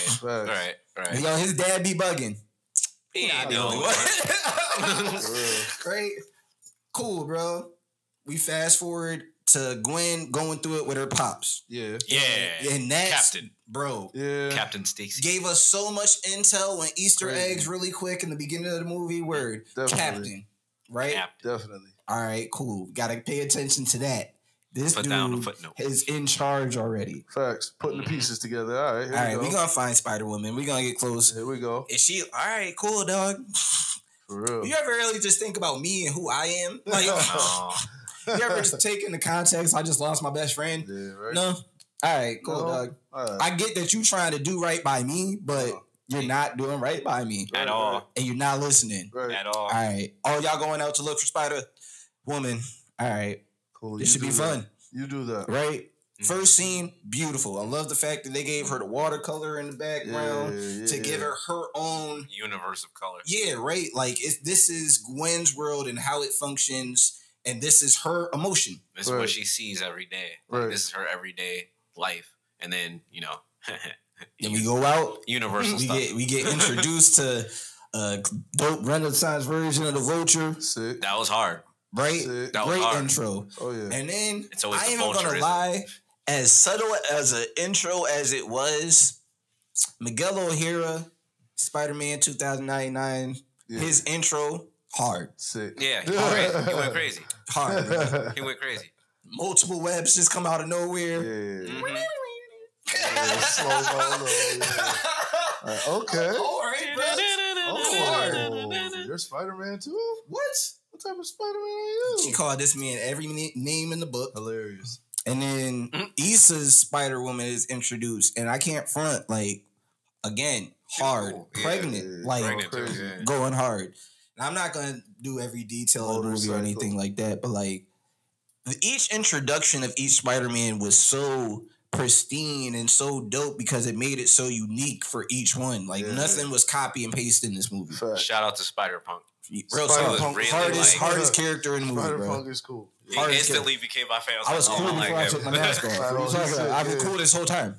You know, his dad be bugging. He not the only one. Right? Cool, bro. We fast forward to Gwen going through it with her pops. Yeah. And that's, Captain. Bro. Yeah. Captain Stacy. Gave us so much intel and Easter eggs really quick in the beginning of the movie. Word. Definitely. Captain. Right? Captain. Definitely. All right, cool. Got to pay attention to that. This Put dude down a footnote. is in charge already. Facts. Putting the pieces together. All right. All right, we're going to find Spider-Woman. We're going to get close. Here we go. Is she, all right, cool, dog. For real. You ever really just think about me and who I am? Like, you ever just take into context, I just lost my best friend? Yeah, right. No? All right, cool, dog. Right. I get that you trying to do right by me, but you're not doing right by me. At all. And you're not listening. Right. At all. All right. Oh, y'all going out to look for Spider-Woman. All right. Cool. This should be fun. You do that. Right? First scene, beautiful. I love the fact that they gave her the watercolor in the background to give her own universe of color. Yeah, right. Like this is Gwen's world and how it functions, and this is her emotion. This is what she sees every day. Like, this is her everyday life, and then then we go out. Universal stuff. We get introduced to a dope Renaissance version of the Vulture. Sick. That was hard. Right? Sick. That was Great hard. intro. Oh yeah. And then it's always I ain't even gonna lie. As subtle as an intro as it was, Miguel O'Hara, Spider-Man 2099, his intro, hard. Sick. Yeah, he went crazy. Hard, bro. He went crazy. Multiple webs just come out of nowhere. Slow-mo, okay. All right, bro. Oh, you're Spider-Man too? What? What type of Spider-Man are you? She called this man every name in the book. Hilarious. And then Issa's Spider-Woman is introduced. And I can't front, like, again, hard, pregnant, going hard. And I'm not going to do every detail of the movie or anything like that, but, like, each introduction of each Spider-Man was so pristine and so dope because it made it so unique for each one. Like, nothing was copy and paste in this movie. Shout out to Spider-Punk. Real Spider-Punk, really hardest character in the movie, Spider-Punk is cool. He instantly became my fan. I was cool before I took my mask off. I've been cool this whole time.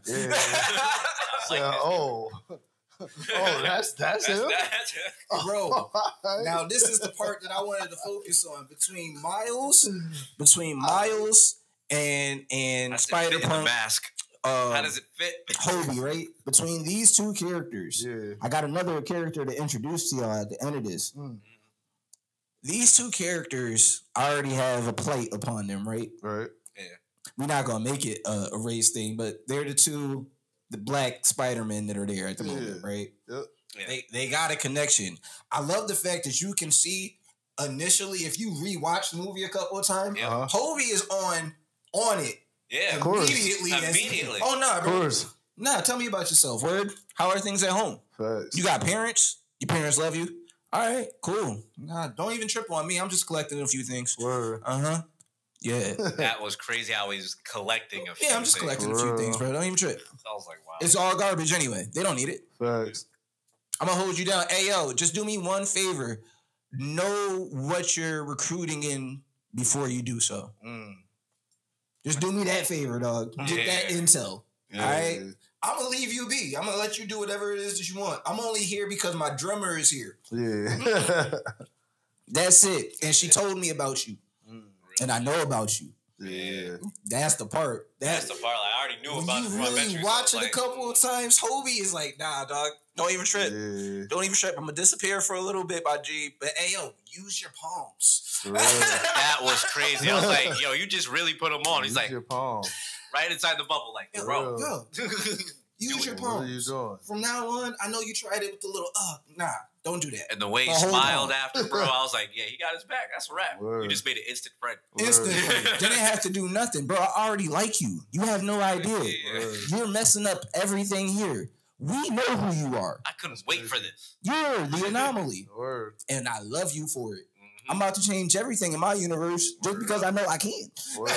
That's him? Bro, now this is the part that I wanted to focus on. Between Miles and Spider-Punk. Mask. How does it fit? Hobie, right? Between these two characters, I got another character to introduce to y'all at the end of this. These two characters already have a plight upon them, right? Right. Yeah. We're not gonna make it a race thing, but they're the black Spider-Men that are there at the moment, right? Yep. Yeah. They got a connection. I love the fact that you can see initially, if you rewatch the movie a couple of times, Hobie is on it. Yeah, immediately. Oh no, bro. Of course. Nah, tell me about yourself. Word. How are things at home? Facts. You got parents? Your parents love you? All right, cool. Nah, don't even trip on me. I'm just collecting a few things. Word. Yeah. That was crazy how he was collecting a few I'm just collecting a few things, bro. Don't even trip. I was like, wow. It's all garbage anyway. They don't need it. Facts. I'm going to hold you down. Hey, yo, just do me one favor. Know what you're recruiting in before you do so. Just do me that favor, dog. Get that intel. All right? I'm going to leave you be. I'm going to let you do whatever it is that you want. I'm only here because my drummer is here. Yeah. That's it. And she told me about you. And I know about you. Yeah. That's the part. That's the part. Like, I already knew when about you it. really watch it a couple of times, Hobie is like, nah, dog. Don't even trip. Yeah. Don't even trip. I'm gonna disappear for a little bit, my G. But hey, yo, use your palms. For real. That was crazy. I was like, yo, you just really put them on. He's Use like, your palm. right inside the bubble, like, Yo, bro. yo, use your What are you palms. doing? From now on, I know you tried it with the little, nah, don't do that. And the way he My whole smiled palm. after, bro, I was like, yeah, he got his back. That's a wrap. Word. You just made an instant friend. Instantly. Didn't have to do nothing, bro. I already like you. You have no idea. Yeah. You're messing up everything here. We know who you are. I couldn't wait for this. You're the anomaly. Word. And I love you for it. Mhm. I'm about to change everything in my universe just because I know I can. Word.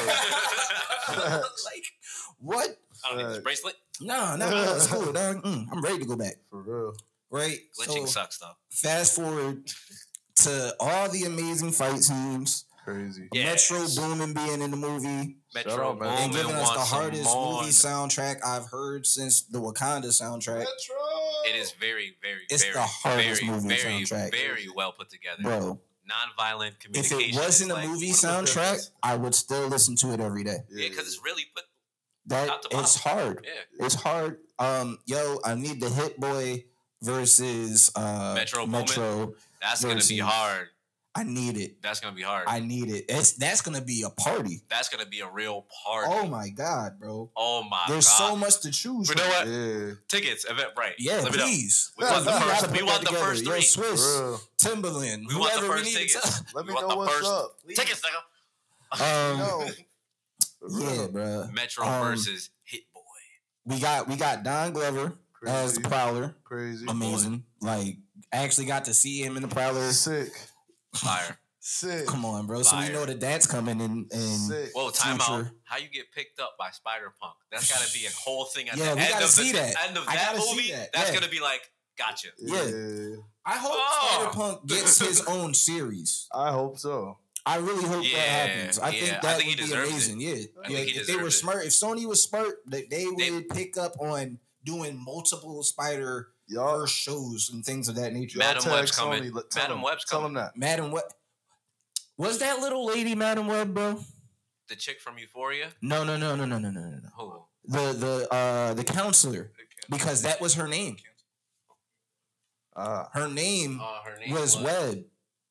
Like, what? I don't need this bracelet. No, it's cool, dog. I'm ready to go back. For real. Right? Glitching So, sucks, though. fast forward to all the amazing fight scenes. Crazy. Yes. Metro Boomin being in the movie. Metro Shout out, man. And Boomin giving us the wants some hardest more. movie soundtrack I've heard since the Wakanda soundtrack. It is very, very, It's very, the hardest very, movie very, soundtrack. very well put together. Bro, Non-violent if communication. it wasn't is a like movie one of the soundtrack, best. I would still listen to it every day. Yeah, because it's really put. That Top to it's hard. Yeah. It's hard. Yo, I need the Hit Boy versus Metro Boomin. Metro. That's gonna be versus- hard. I need it. That's gonna be hard. I need it. That's gonna be a party. That's gonna be a real party. Oh my god, bro. Oh my There's god. so much to choose You from. know what? Yeah. Tickets, Eventbrite. Yeah, Let me know. please. We want the gotta first. put We that want the together. first Yo, three. Swiss, For real. Timberland. We want the whoever first we need to tickets. tell. Let me We want know the what's first- up. Tickets, nigga. No. For Yeah, real. bro. Metro versus Hit Boy. We got Don Glover as the Crazy. Prowler. Crazy. Amazing. Like, I actually got to see him in the Prowler. Sick. Fire. Sick. Come on, bro. So we Fire. know that that's coming in. Sick. Whoa, time out. Future. How you get picked up by Spider Punk? That's got to be a whole thing at Yeah, the we end gotta of see the that. end of I that gotta see movie. that. That's Yeah. gonna be like, gotcha. Yeah. I hope Oh. Spider-Punk gets his own series. I hope so. I really hope Yeah, that happens. I yeah. think I that think he would be deserves amazing. Yeah. I think he If they were deserves it. smart, if Sony was smart, they would pick up on doing multiple Spider Y'all, Verse shows and things of that nature. Madam tag Web's Sony, coming. tell Madam him- Web's Tell coming. him that. Madam Web. Was that little lady Madam Web, bro? The chick from Euphoria. No. Who? The counselor, because that was her name. Ah. Her name Her name was Web.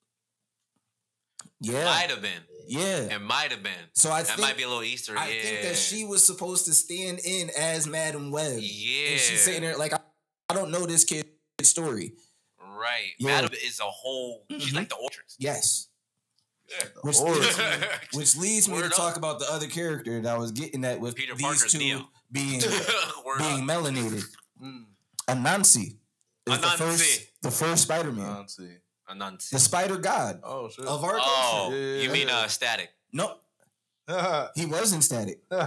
Yeah. Might have been. Yeah. It might have been. So I That think might be a little Easter. I yeah. think that she was supposed to stand in as Madam Web. Yeah. And she's sitting there like, I don't know this kid's story. Right. Yeah. Madam is a whole. She's Mhm. like the Ultras. Yes. Yeah. Which Or- leads, which leads me Word to up. talk about the other character that I was getting at with Peter these Parker's two Neo. being Word being up. melanated. Mm. Anansi is Anansi. the first Spider-Man. Nancy. Anansi. The Spider God Oh, shit. of our Oh, culture. Yeah, you mean yeah. Static? No, he wasn't static. he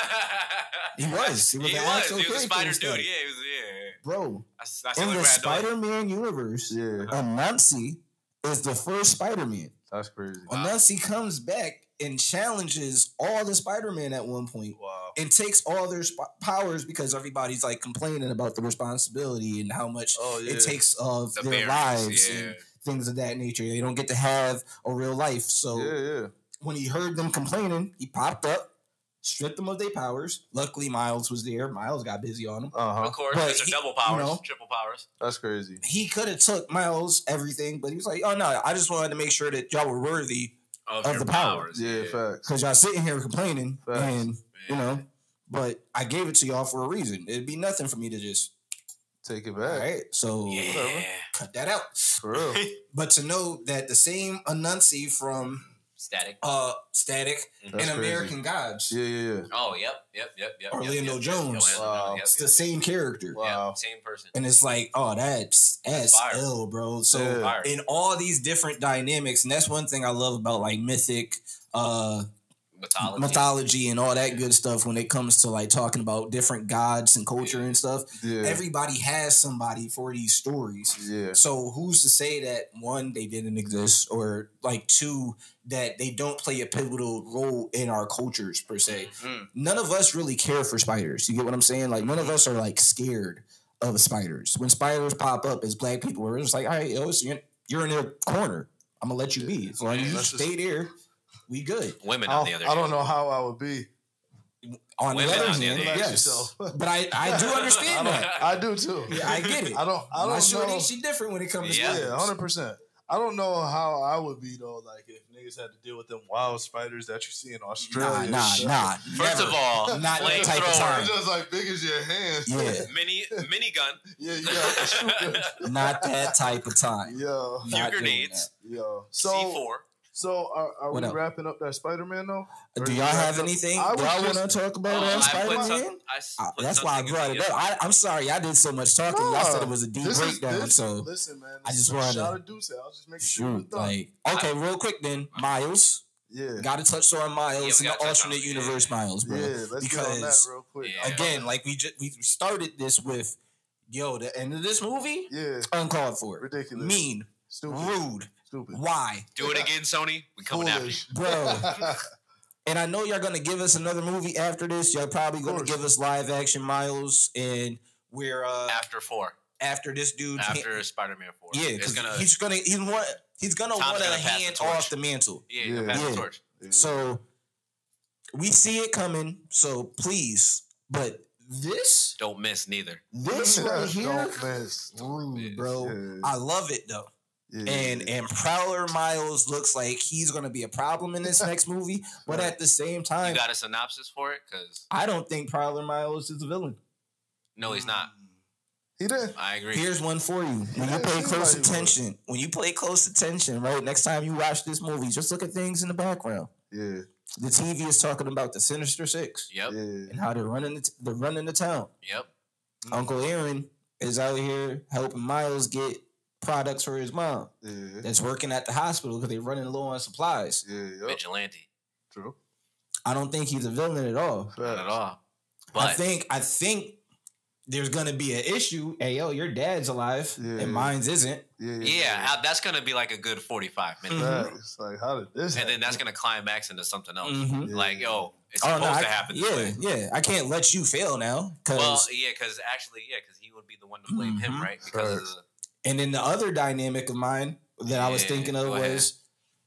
He was. He was He an was. actual He was a character spider in dude. Static. Yeah, he was. Yeah. Bro, That's the in only the way I know it. Spider-Man universe, Yeah, Anansi is the first Spider-Man. that's crazy. Wow. Anansi comes back and challenges all the Spider-Man at one point Wow. and takes all their powers because everybody's like complaining about the responsibility and how much Oh, yeah. it takes of The their berries, lives yeah. and things of that nature. They don't get to have a real life. So Yeah. when he heard them complaining, he popped up, stripped them of their powers. Luckily, Miles was there. Miles got busy on him. Uh-huh. Of course, But it's he- double powers, you know- triple powers. That's crazy. He could have took Miles everything, but he was like, "Oh no, I just wanted to make sure that y'all were worthy Of Of your the power. powers. Yeah, facts. because y'all sitting here complaining Facts. and you Yeah. know." But I gave it to y'all for a reason. It'd be nothing for me to just Take it all back. right. So Yeah. cut that out. For real. But to know that the same Anansi from Static. Static That's and crazy. American Gods, Yeah. Oh, yep. Orlando Jones. Wow. it's the same character. Wow. Same person. And it's like, oh, that's fire. ill, bro. So Yeah. Fire. in all these different dynamics, and that's one thing I love about like mythic mythology and all that good stuff when it comes to like talking about different gods and culture and stuff. Yeah. Everybody has somebody for these stories. Yeah. So who's to say that one, they didn't exist, or like two, that they don't play a pivotal role in our cultures per se? Mm. None of us really care for spiders. You get what I'm saying? Like none of us are like scared of spiders. When spiders pop up as black people, we're just like, all right, yo, you're in a corner. I'm gonna let you be. As long as you Let's just- stay there, we good. Women on the other I hand. don't know how I would be. On the Women other on the hand, other hand. yes. But I do understand that. I do too. Yeah, I get it. I don't My shorty, know. she different when it comes to Yeah. spiders. 100%. I don't know how I would be though. Like if niggas had to deal with them wild spiders that you see in Australia. Nah. First never. of all, Not that type of flamethrower, time. It's just like big as your hand. Yeah. mini gun, Yeah, you got to shoot them. Not that type of time. Yo, few Not doing grenades, yo. C4. So are What we else? wrapping up that Spider-Man though? Or Do you y'all have wrapped up- anything I y'all was want just- to talk about I on put Spider-Man? some- put That's why I something brought in it the- up. I'm sorry, I did so much talking. Y'all said it was a deep This is- breakdown. this- So listen, man. I this just is a wanted shot to of Deuce. I was just making sure. you shoot, thought. like, okay, real quick then, Miles. Yeah, Got to touch on Miles Yeah, we in the gotta touch on alternate it, universe, Miles, bro. yeah. Let's get on that Because real quick. Yeah. again, like we started this with, the end of this movie, Yeah, uncalled for, ridiculous, mean, stupid, rude. stupid, Why, Do it again, Sony. We coming after you. foolish, bro? And I know y'all gonna give us another movie after this. Y'all probably gonna course. give us live action Miles, and we're After 4. after this dude. After Spider-Man 4. yeah, It's because gonna. he's gonna Tom's want to gonna pass the hand torch. off the mantle. Yeah, Yeah. pass Yeah. the torch. Yeah. So we see it coming. So please, but this Don't miss neither. right here, Don't miss. rude, bro. Yeah. I love it though. Yeah. And Prowler Miles looks like he's gonna be a problem in this next movie, but Right. at the same You time, got a synopsis for it? Because I don't think Prowler Miles is a villain. no, he's not. He did. I agree. Here's one for you. When you Yeah, pay seems close like he attention, right? Next time you watch this movie, just look at things in the background. Yeah, The TV is talking about the Sinister Six Yep. yeah. and how they're running the town. Yep. Uncle Aaron is out here helping Miles get products for his mom Yeah, that's working at the hospital because they're running low on supplies. yeah, yep. Vigilante. True. I don't think he's a villain at all. Not at all. I But think there's gonna be an issue. Hey, yo, your dad's alive Yeah. and mine's isn't. yeah, that's gonna be like a good 45 minutes. Mhm. It's like, how did this? And then that's happen? gonna climax into something else. Mhm. Yeah. Like, yo, it's Oh supposed no, to happen this way. yeah. I can't let you fail now. Cause Well, yeah, because he would be the one to blame him, Mhm. right? Because of Facts. the, and then the other dynamic of mine that I was Yeah, thinking of go ahead. was,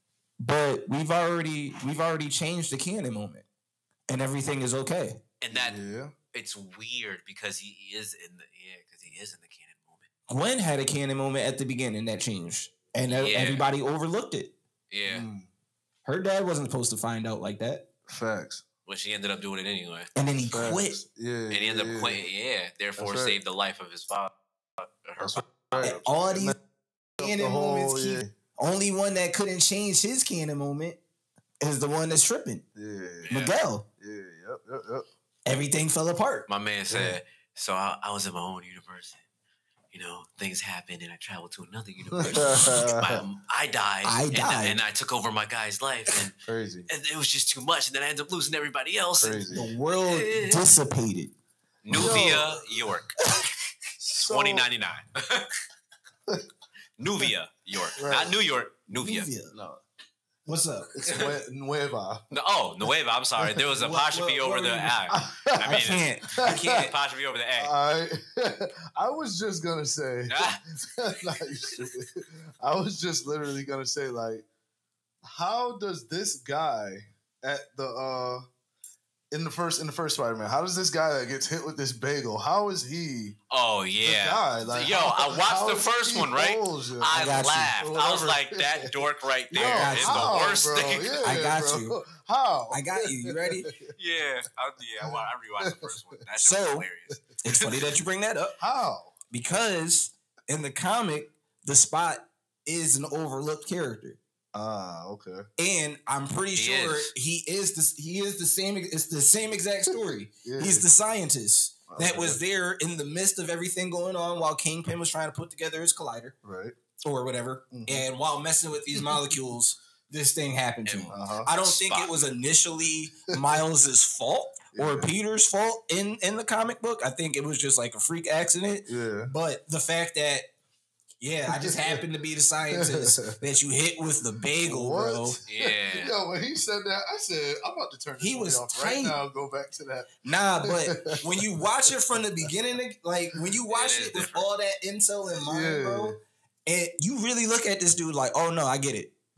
but we've already changed the canon moment, and everything is okay. and that Yeah. it's weird because he is in the canon moment. Gwen had a canon moment at the beginning that changed, and Yeah. everybody overlooked it. Yeah, Mm, Her dad wasn't supposed to find out like that, facts. but she ended up doing it anyway, and then he Facts. quit. Yeah. and he ended up quitting. Yeah, therefore That's right. saved the life of his father. That's Her- right. And all these The canon whole- moments keep. yeah. Only one that couldn't change his canon moment is the one that's tripping, Yeah. Yeah. Miguel. Yeah. Yep. Everything fell apart. My man said, "So I was in my own universe. Things happened, and I traveled to another universe. I died. and I took over my guy's life, Crazy. and it was just too much. And then I ended up losing everybody else. And Crazy. The world dissipated. Nuvia, York, So- 2099. Nuvia, York, Right. not New York. Nuvia. No. What's up? It's Nueva. No, Nueva. I'm sorry. There was an apostrophe over the I. I I mean, can't. apostrophe over the A. I was just gonna say. Ah. Nah, you stupid. I was just literally gonna say, like, how does this guy at the in the first Spider-Man, how does this guy that gets hit with this bagel? How is he Oh the yeah. guy? Like, Yo, I watched how the is first he one, right? bullshit? I got you. laughed. I was Whatever. like, that dork right Yo, there got is you. how, the worst bro? thing. Yeah, I got bro. you. How? I got you. You ready? Yeah, I rewatched the first one. That shit was So- hilarious. It's funny that you bring that up How? because in the comic, the Spot is an overlooked character, Okay. and I'm pretty He sure is. he is the same. It's the same exact story. Yeah. He's the scientist that Okay. was there in the midst of everything going on while Kingpin was trying to put together his collider Right. or whatever, Mhm. and while messing with these molecules, this thing happened to him. Uh-huh. I don't think Spot. it was initially Miles's fault or Yeah. Peter's fault in the comic book. I think it was just like a freak accident. Yeah. But the fact that, I just happened to be the scientist that you hit with the bagel, bro. What? Yeah. Yo, when he said that, I said, I'm about to turn this He movie was off right tight. now and go back to that. Nah, but when you watch it from the beginning, like when you watch It is it with different. all that intel in mind, Yeah. bro, and you really look at this dude like, oh no, I get it.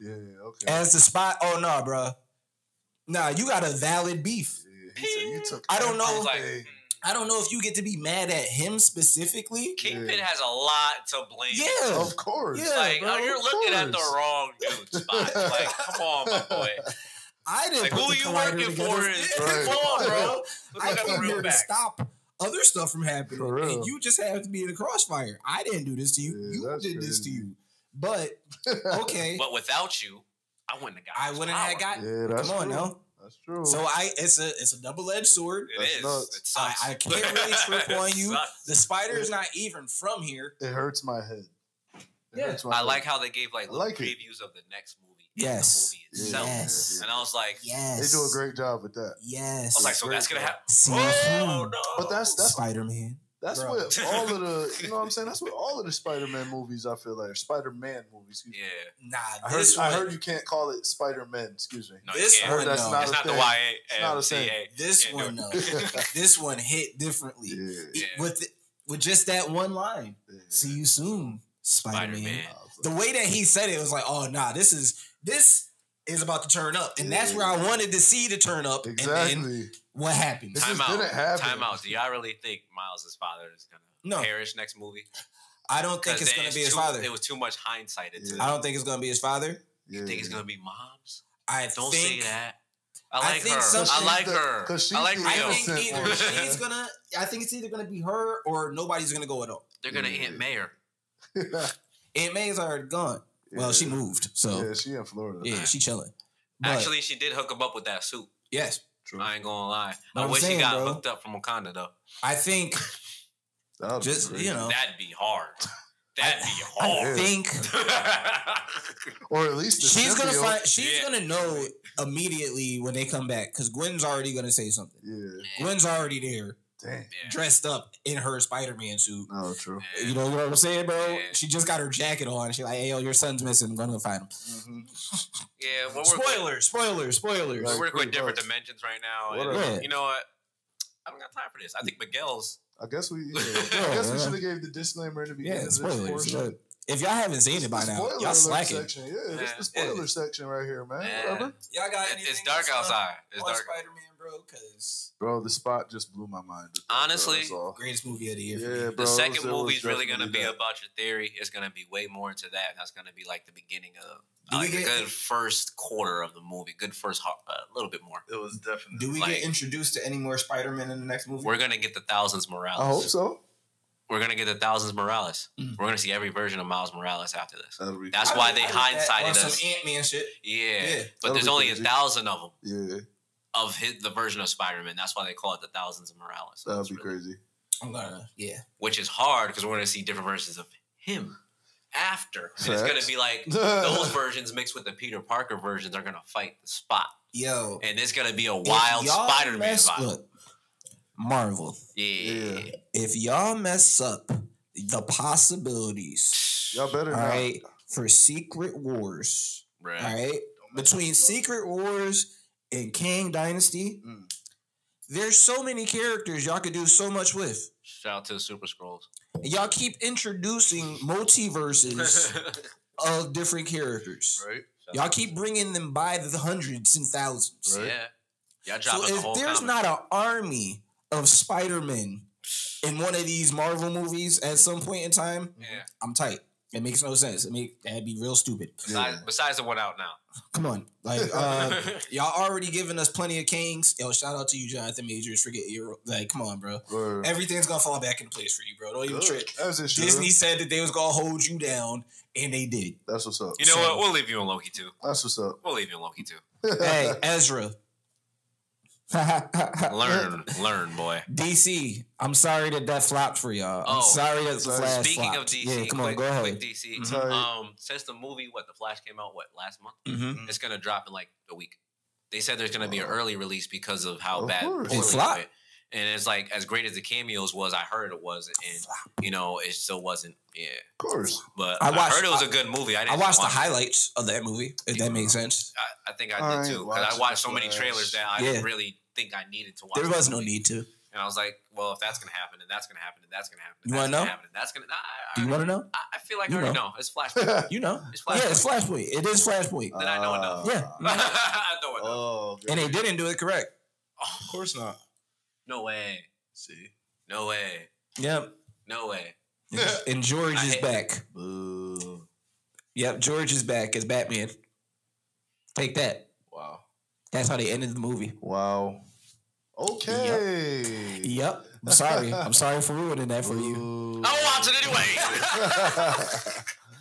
Yeah, okay. As the spot. Oh no, bro. Nah, you got a valid beef. Yeah, he said you took. I don't know. everything. I don't know if you get to be mad at him specifically. Kingpin has a lot to blame. Yeah. Of course. Yeah, Like, bro, you're of looking at the course. wrong dude spot. Like, come on, my boy. I didn't Like, put who the you collider working together. for is- Right. Come on, bro. Look I at the came real here to back. stop other stuff from happening. For real. And you just have to be in the crossfire. I didn't do this to you. Yeah, You that's did this to crazy. you. But, okay. But without you, I wouldn't have got I this wouldn't have power. got. Yeah, that's Come on true. now. That's true. So it's a double-edged sword. It That's is. nuts. It sucks. I can't really trip on It you. sucks. The spider is not even from here. it hurts my head. It Yeah. hurts my I head. like how they gave like I little like it. previews of the next movie. Yes. The movie itself. Yes. And I was like, Yes. They do a great job with that. Yes. I was like, so that's gonna happen. See Oh no! But that's Spider-Man. That's Bro. what all of the, you know what I'm saying? That's what all of the Spider-Man movies, I feel like, or Spider-Man movies. Excuse me. Yeah. Nah, I heard you can't call it Spider-Man. Excuse me. No, This you I can't. heard that's no. not It's a not the thing. YA. not a thing. this Can't do one, it. no. This one hit differently. Yeah. Yeah. With just that one line. Yeah. See you soon, Spider-Man. Spider-Man. The way that he said it was like, oh nah, this is about to turn up. And that's where I wanted to see to turn up. And then Exactly. what happened? This Time just out. didn't happen. Time out. Do y'all really think Miles' father is gonna No. perish next movie? I don't think 'Cause it's then gonna be his too- father. It was too much hindsight into Yeah. I it. don't think it's gonna be his father. Yeah. You think it's gonna be Mom's? I Don't think say that. I like think her. some- I like she's the- her. 'cause she's I like the I Rio. think innocent either one. she's gonna. I think it's either gonna be her or nobody's gonna go at all. They're gonna Yeah. Aunt Mayor. Aunt May's already gone. Well, Yeah. she moved, so Yeah, she in Florida. yeah, she chilling. But, Actually, she did hook him up with that suit. yes, True. I ain't gonna lie. But I I'm wish saying, he got bro, hooked up from Wakanda though. I think That would be just crazy. you know, That'd be hard. That'd be I hard. think Or at least the she's gonna symbiote. find. She's Yeah. gonna know immediately when they come back because Gwen's already gonna say something. Yeah. Gwen's already there, Damn. Yeah. dressed up in her Spider-Man suit. No, true. Yeah. You know what I'm saying, bro? Yeah. She just got her jacket on. She's like, "Hey, yo, your son's missing. I'm gonna find him." Mm-hmm. Yeah, well, Spoilers. we're Like, working with pretty different much. dimensions right now. Whatever. And, Yeah. you know what? I don't got time for this. I think Miguel's. I guess we. Yeah. Yeah, I guess we yeah. should have gave the disclaimer in the beginning. Yeah, of this spoilers. portion. But if y'all haven't seen This it is by the now, spoiler y'all alert slacking. Section. Yeah, this is Yeah. the spoiler section right here, man. Yeah. Whatever. Y'all got It's anything dark else outside. It's on dark. Spider-Man, bro? Because Bro, the spot just blew my mind. Honestly, That's all. greatest movie of the year. Yeah, for me. bro. The it second was movie is really going to definitely be that. about your theory. It's going to be way more into that. That's going to be like the beginning of Do we like a get- good first quarter of the movie. Good first, a little bit more. It was definitely. Do we Like- get introduced to any more Spider-Man in the next movie? We're going to get the Thousands Morales. I hope so. We're going to get the Thousands Morales. Mm. We're going to see every version of Miles Morales after this. That'll be That's cool. why they I like that. hindsighted Or us. some Ant-Man shit. Yeah. Yeah. But That'll there's be only crazy. 1,000 of them Yeah, of the version of Spider-Man. That's why they call it the Thousands of Morales. So that'll it's be really- crazy. I'm gonna, yeah. Which is hard because we're going to see different versions of him after. And it's going Facts. to be like those versions mixed with the Peter Parker versions are going to fight the spot. Yo, And it's going to be a if wild y'all Spider-Man mess- vibe. Look, Marvel, Yeah. if y'all mess up the possibilities, Y'all better all not. right, for Secret Wars, Bruh. all right, between Secret Wars and Kang Dynasty, Mm. there's so many characters y'all could do so much with. Shout out to the Super Scrolls. And y'all keep introducing multiverses of different characters. Right? Y'all keep bringing them by the hundreds and thousands. Right. Yeah. Y'all So dropping the if whole there's comic. not an army of Spider-Men in one of these Marvel movies at some point in time, Yeah. I'm tight. It makes no sense. That'd be real stupid. Besides the one out now. Come on, like y'all already giving us plenty of kings. Yo, shout out to you, Jonathan Majors. Forget your like, come on, bro. Word. Everything's gonna fall back into place for you, bro. Don't even Good. trip. As it should. Disney said that they was gonna hold you down, and they did. That's what's up. You know So- what? We'll leave you in Loki too. That's what's up. We'll leave you in Loki too. Hey, Ezra. Learn, boy. DC, I'm sorry that flopped for y'all. I'm Oh, sorry that the sorry. Flash Speaking flopped. of DC, yeah, come on, go ahead. Quick DC. Mhm. Sorry. Since the movie, the Flash came out, last month? Mm-hmm. It's gonna drop in like a week. They said there's gonna be an early release because of how Of bad course. poorly It flopped? went. And it's like as great as the cameos was, I heard it was, and it still wasn't. Yeah, Of course. but I I, watched- heard it was a good movie. I I didn't watched the watch it. highlights of that movie, if that makes sense. I think I I did ain't too because I watching watched The so many Flash. trailers that I Yeah. didn't really think I needed to watch. There the was no movie. need to. And I was like, well, if that's gonna happen, then that's gonna happen, then that's gonna happen. You want to know? That's gonna. Do you want to know? I feel like I already know. It's Flashpoint. You know. It's Flashpoint. Yeah, it's Flashpoint. It is Flashpoint. Then I know enough. Yeah. I know enough. Oh, And they didn't do it correct. of course not. No way. See, No way. Yep. No way. And George I is hate- back. boo. Yep, George is back as Batman. Take that. Wow. That's how they ended the movie. Wow. Okay. Yep. I'm sorry. I'm sorry for ruining that for you. Boo. I'll watch it anyway.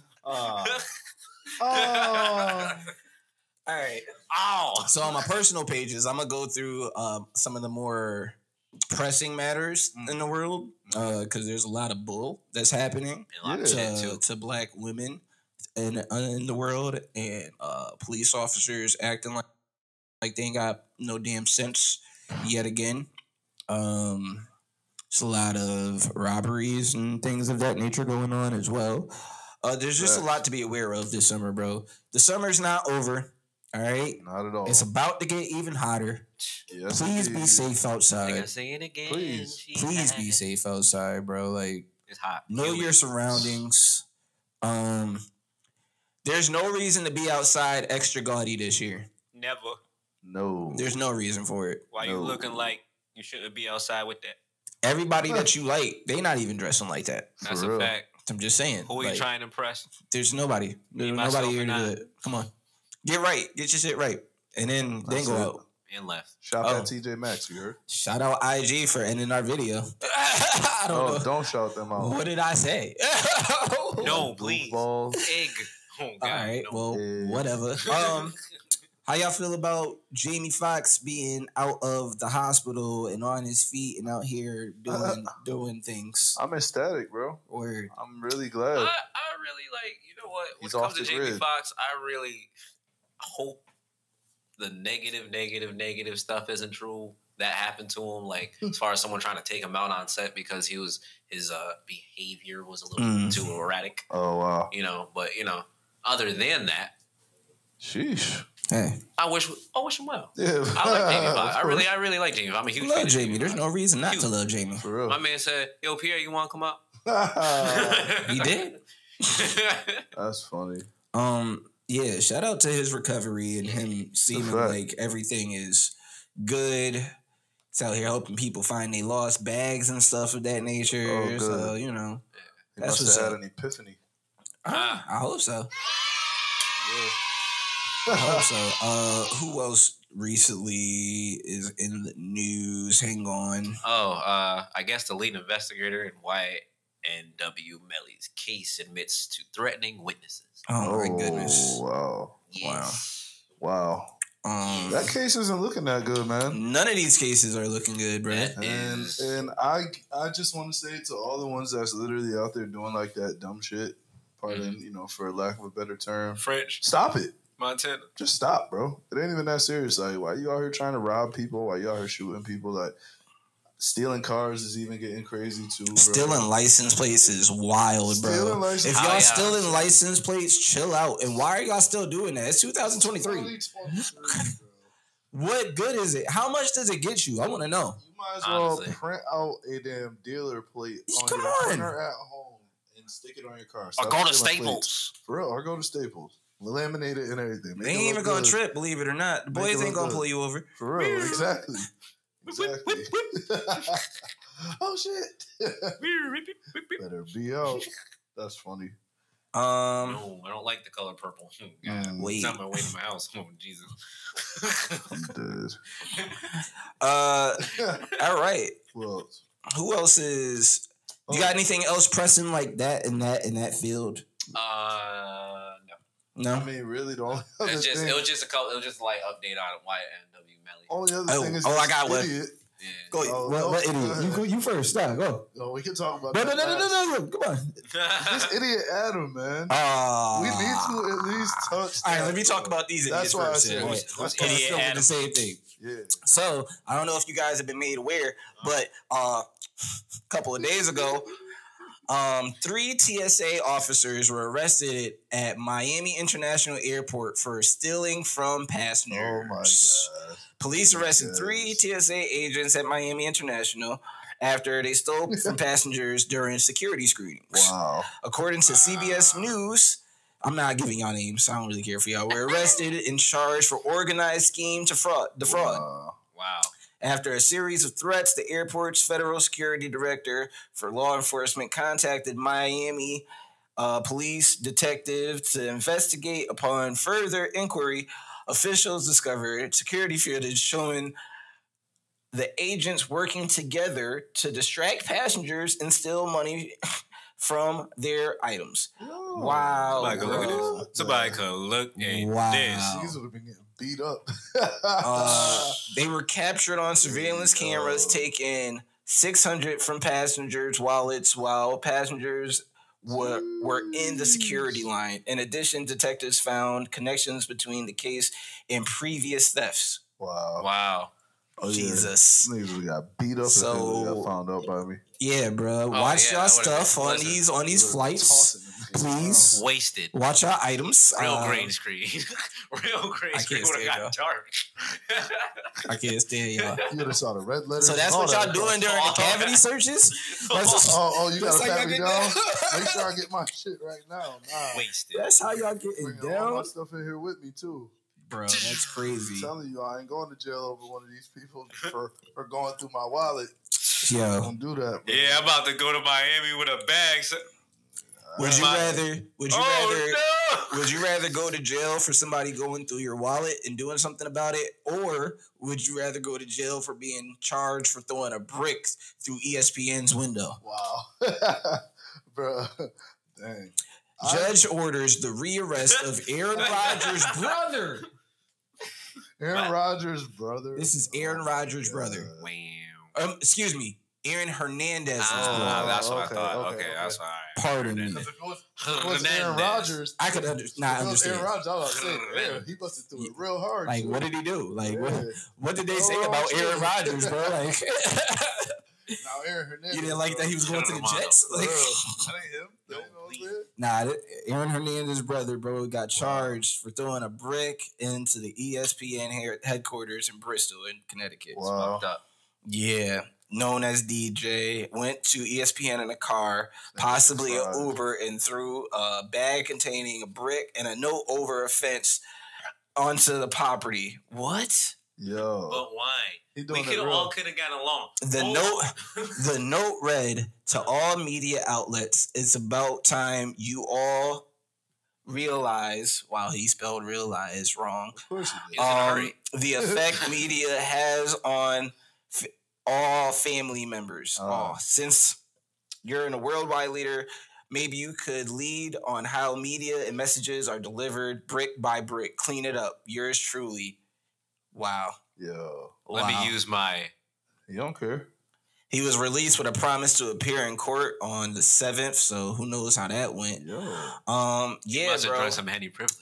Oh. All right. Oh. So on my personal pages, I'm gonna go through some of the more pressing matters in the world because there's a lot of bull that's happening A lot of shit too. to black women in the world, and police officers acting like they ain't got no damn sense yet again. There's a lot of robberies and things of that nature going on as well. There's just a lot to be aware of this summer, bro. The summer's not over. All right. Not at all. It's about to get even hotter. Yes, Please indeed. be safe I outside. gotta say it again. Please. Please be safe outside, bro. Like, It's hot. know Humid. your surroundings. There's no reason to be outside extra gaudy this year. Never. No. There's no reason for it. Why No. you looking like you shouldn't be outside with that? Everybody that you like, they not even dressing like that. For That's real. a fact. I'm just saying. Who are you like, trying to impress? There's nobody. Me, There's myself, nobody here to and do I. it. Come on. Get right. Get your shit right. And then That's go it. out. And left. Shout Oh. out TJ Maxx, you heard? Shout out IG for ending our video. I don't Oh, know. don't shout them out. What did I say? No, please. Goofballs. Egg. Oh, God. All right. no. Well, Eh. whatever. How y'all feel about Jamie Foxx being out of the hospital and on his feet and out here doing things? I'm ecstatic, bro. Or I'm really glad. I really like, you know what? When He's it comes off to the Jamie grid. Foxx, I really hope the negative stuff isn't true that happened to him. Like, as far as someone trying to take him out on set because his behavior was a little too erratic, Oh, wow. you know. But, you know, other than that, Sheesh. hey, I wish him well. Yeah. I like Jamie Foxx. For I really like Jamie. I'm a huge fan love of Jamie. There's no reason not to love Jamie. For real. My man said, "Yo, Pierre, you want to come out?" He did. That's funny. Yeah. Shout out to his recovery and him seeming fact. like everything is good. He's out here helping people find their lost bags and stuff of that nature. Oh, good. So you know, He That's must what's have had up. an epiphany. I hope so. Yeah. I hope so. Who else recently is in the news? Hang on. I guess the lead investigator in Wyatt and W. Melly's case admits to threatening witnesses. Oh my goodness. Wow. Yes. Wow. That case isn't looking that good, man. None of these cases are looking good, bro. That And is- and I just want to say to all the ones that's literally out there doing like that dumb shit, pardon, Mm-hmm. you know, for lack of a better term, French, stop it. Montana. Just stop, bro. It ain't even that serious. Like, why you out here trying to rob people? Why you out here shooting people? Like, stealing cars is even getting crazy too, bro. Stealing license plates is wild, bro. Stealing license- If Oh, y'all yeah. stealing license plates, chill out. And why are y'all still doing that? It's 2023. What good is it? How much does it get you? I want to know. You might as well Honestly. print out a damn dealer plate on Come your on. printer at home and stick it on your car. Or Stop go to stealing Staples. plates. For real, or go to Staples. Laminate it and everything. Make They it ain't look even gonna good. trip, believe it or not. The Make boys it ain't look gonna good. pull you over. For real, exactly. Exactly. Oh shit. Better be out. That's funny. No, I don't like the color purple. Wait. It's on my way to my house. Oh, Jesus. Dude. All right. Well, Who else is? You got anything else pressing like that in that field? No. No. I mean, really, the only other It's just, thing, it was just a light update on Wyatt and W. Melly. only other thing is I this got one. idiot. Yeah. Go. Oh, what no. idiot? You go. You first. Stop. Go. No, we can talk about No. that. last. Come on. This idiot Adam, man. Ah. We need to at least touch. All right, that, let me talk bro. about these That's idiots why I first. said yeah. who's that's I why I idiot still said- want the same thing. Yeah. So I don't know if you guys have been made aware, but a couple of days ago, 3 TSA officers were arrested at Miami International Airport for stealing from passengers. Oh my God. Police arrested 3 TSA agents at Miami International after they stole from passengers during security screenings. Wow. According to CBS News, I'm not giving y'all names, so I don't really care for y'all. Were arrested and charged for organized scheme to defraud. Wow. After a series of threats, the airport's federal security director for law enforcement contacted Miami police detective to investigate. Upon further inquiry, officials discovered security footage showing the agents working together to distract passengers and steal money from their items. Yo, Wow. Somebody could look at this. Somebody could look at this. These would have been getting beat up. They were captured on surveillance cameras taking 600 from passengers' wallets while passengers were in the security line. In addition, detectives found connections between the case and previous thefts. Wow. Oh, Jesus. Niggas would have got beat up if they got found out by me. Yeah, bro. Watch y'all stuff on these flights. Please. Wasted. Watch our items. Real green screen. Real green screen would have got dark. I can't stand y'all. You would have saw the red letters. So that's what y'all doing during the cavity searches? You got to pat me down? Make sure I get my shit right now. Nah. Wasted. That's how y'all getting Bring all down? my stuff in here with me, too. Bro, that's crazy. I'm telling you, I ain't going to jail over one of these people for going through my wallet. Yo. Don't do that. Bro. Yeah, I'm about to go to Miami with a bag. Would you rather go to jail for somebody going through your wallet and doing something about it, or would you rather go to jail for being charged for throwing a brick through ESPN's window? Wow. Bro, dang. Judge orders the rearrest of Aaron Rodgers' brother. Aaron Rodgers' brother. This is Aaron Rodgers' brother. Wow. Excuse me, Aaron Hernandez's brother. That's what I thought. Okay, that's all right. Pardon me. If it was Aaron Rodgers, I could not understand. Aaron Rodgers, I was saying, he busted through it real hard. Like, what did he do? Like, what did they say about Aaron Rodgers, bro? Like, now Aaron Hernandez. You didn't like that he was going to the Jets? Like, that ain't him. You know what I'm saying? Nah, Aaron Hernandez's brother, bro, got charged for throwing a brick into the ESPN headquarters in Bristol, in Connecticut. Wow. Yeah. Known as DJ, went to ESPN in a car, possibly an Uber, and threw a bag containing a brick and a note over a fence onto the property. What? Yo. But why? We could have gotten along. The note read to all media outlets, "It's about time you all realize." Wow, he spelled "realize" wrong. Of course he did. The effect media has on all family members. Since you're a worldwide leader, maybe you could lead on how media and messages are delivered brick by brick. Clean it up. Yours truly. Wow. Yo. Let me use my... You don't care. He was released with a promise to appear in court on the 7th, so who knows how that went. Yo. Yeah, must have drunk some Henny privilege.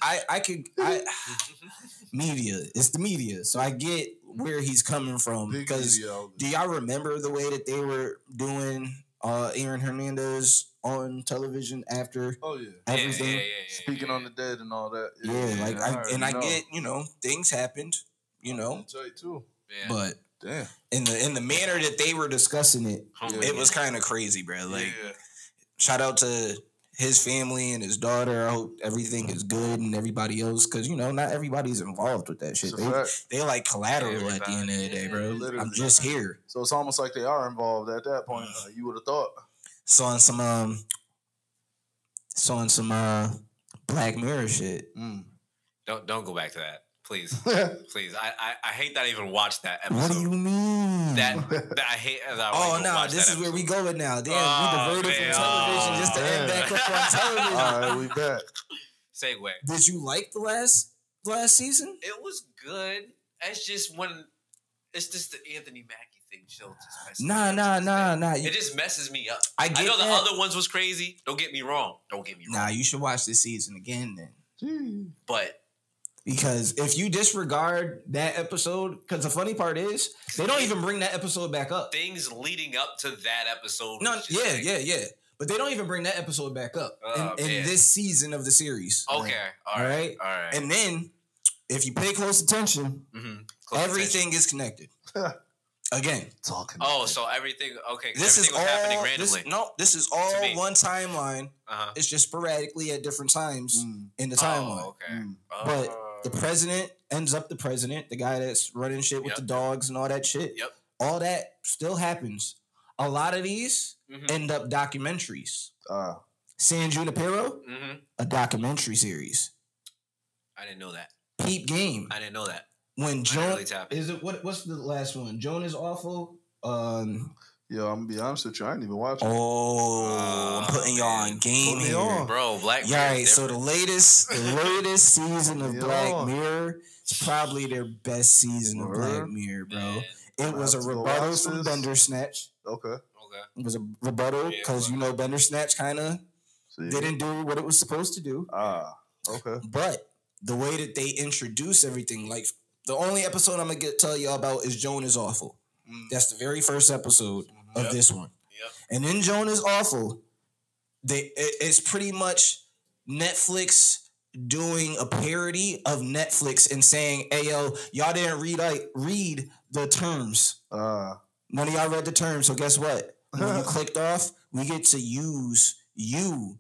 Media. It's the media. So I get where he's coming from. Because do y'all remember the way that they were doing Aaron Hernandez on television after everything? Yeah. Speaking on the dead and all that. I get, things happened, too. Yeah. But damn. In the manner that they were discussing it, it was kind of crazy, bro. Like, shout out to his family and his daughter. I hope everything is good and everybody else, because not everybody's involved with that shit. They like collateral at the end of the day, bro. Literally. I'm just here. So it's almost like they are involved at that point. You would have thought. Saw some Black Mirror shit. Don't go back to that. Please. Please. I hate that I even watched that episode. What do you mean? That I hate as I this is where we going now. Damn, we diverted from television just to end back up on television. All right, we back. Segue. Did you like the last season? It was good. It's just the Anthony Mackie thing show just messes me up. It just messes me up. I know the other ones was crazy. Don't get me wrong. Nah, you should watch this season again then. But because if you disregard that episode, because the funny part is they don't even bring that episode back up. Things leading up to that episode. No, yeah. But they don't even bring that episode back up in man. this season of the series. Okay. All right. And then, if you pay close attention, everything is connected. Again. It's all connected. Oh, so everything, okay. This everything is was all happening randomly. This is all one timeline. Uh-huh. It's just sporadically at different times in the timeline. Oh, okay. But the president ends up the president, the guy that's running shit with the dogs and all that shit. Yep. All that still happens. A lot of these end up documentaries. San Junipero, a documentary series. I didn't know that. Peep Game. I didn't know that. When Joan is it what's the last one? Joan is Awful. Yo, I'm gonna be honest with you. I ain't even watching. I'm putting y'all on game here, bro. Black Mirror. Right. So the latest season of Black Mirror is probably their best season of Black Mirror, bro. Man. It was a rebuttal from Bandersnatch. Okay. It was a rebuttal because Bandersnatch kind of didn't do what it was supposed to do. Okay. But the way that they introduce everything, like the only episode I'm gonna tell y'all about is Joan is Awful. That's the very first episode of this one. Yep. And in Joan is Awful, it's pretty much Netflix doing a parody of Netflix and saying, "Hey yo, y'all didn't read the terms. None of y'all read the terms, so guess what? When you clicked off, we get to use you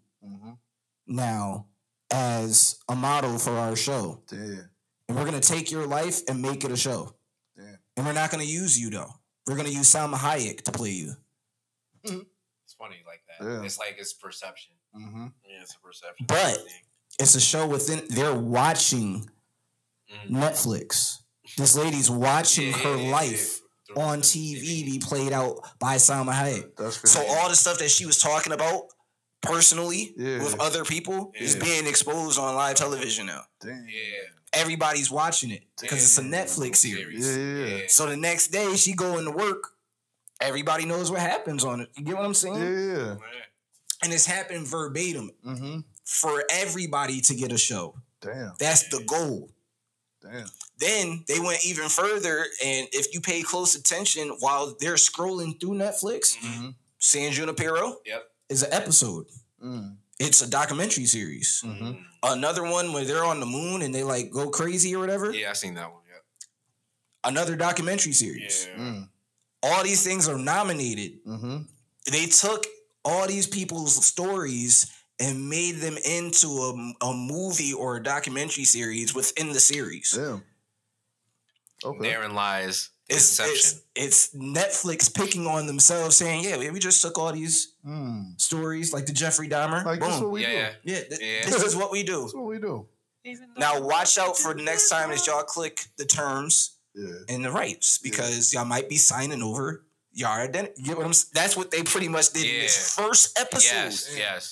now as a model for our show. Damn. And we're going to take your life and make it a show. Damn. And we're not going to use you, though. We're going to use Salma Hayek to play you." It's funny like that. Yeah. It's like it's perception. Yeah, it's a perception. But it's a show within... They're watching Netflix. This lady's watching her life on TV be played out by Salma Hayek. That's so all the stuff that she was talking about personally with other people is being exposed on live television now. Damn. Yeah. Everybody's watching it because it's a Netflix series. Yeah. So the next day she going to work, everybody knows what happens on it. You get what I'm saying? Yeah. And it's happening verbatim for everybody to get a show. Damn. That's the goal. Damn. Then they went even further, and if you pay close attention while they're scrolling through Netflix, San Junipero is an episode. It's a documentary series. Another one where they're on the moon and they like go crazy or whatever. Yeah, I seen that one. Yeah. Another documentary series. Yeah. All these things are nominated. They took all these people's stories and made them into a movie or a documentary series within the series. Damn. Okay. Therein lies Inception. It's Netflix picking on themselves, saying, "Yeah, we just took all these stories, like the Jeffrey Dahmer. Like, boom, this is what we do. This is what we do. That's what we do. Now, watch out for the next time that y'all click the terms and the rights, because y'all might be signing over y'all identity. You get what I'm saying? That's what they pretty much did in this first episode. Yes.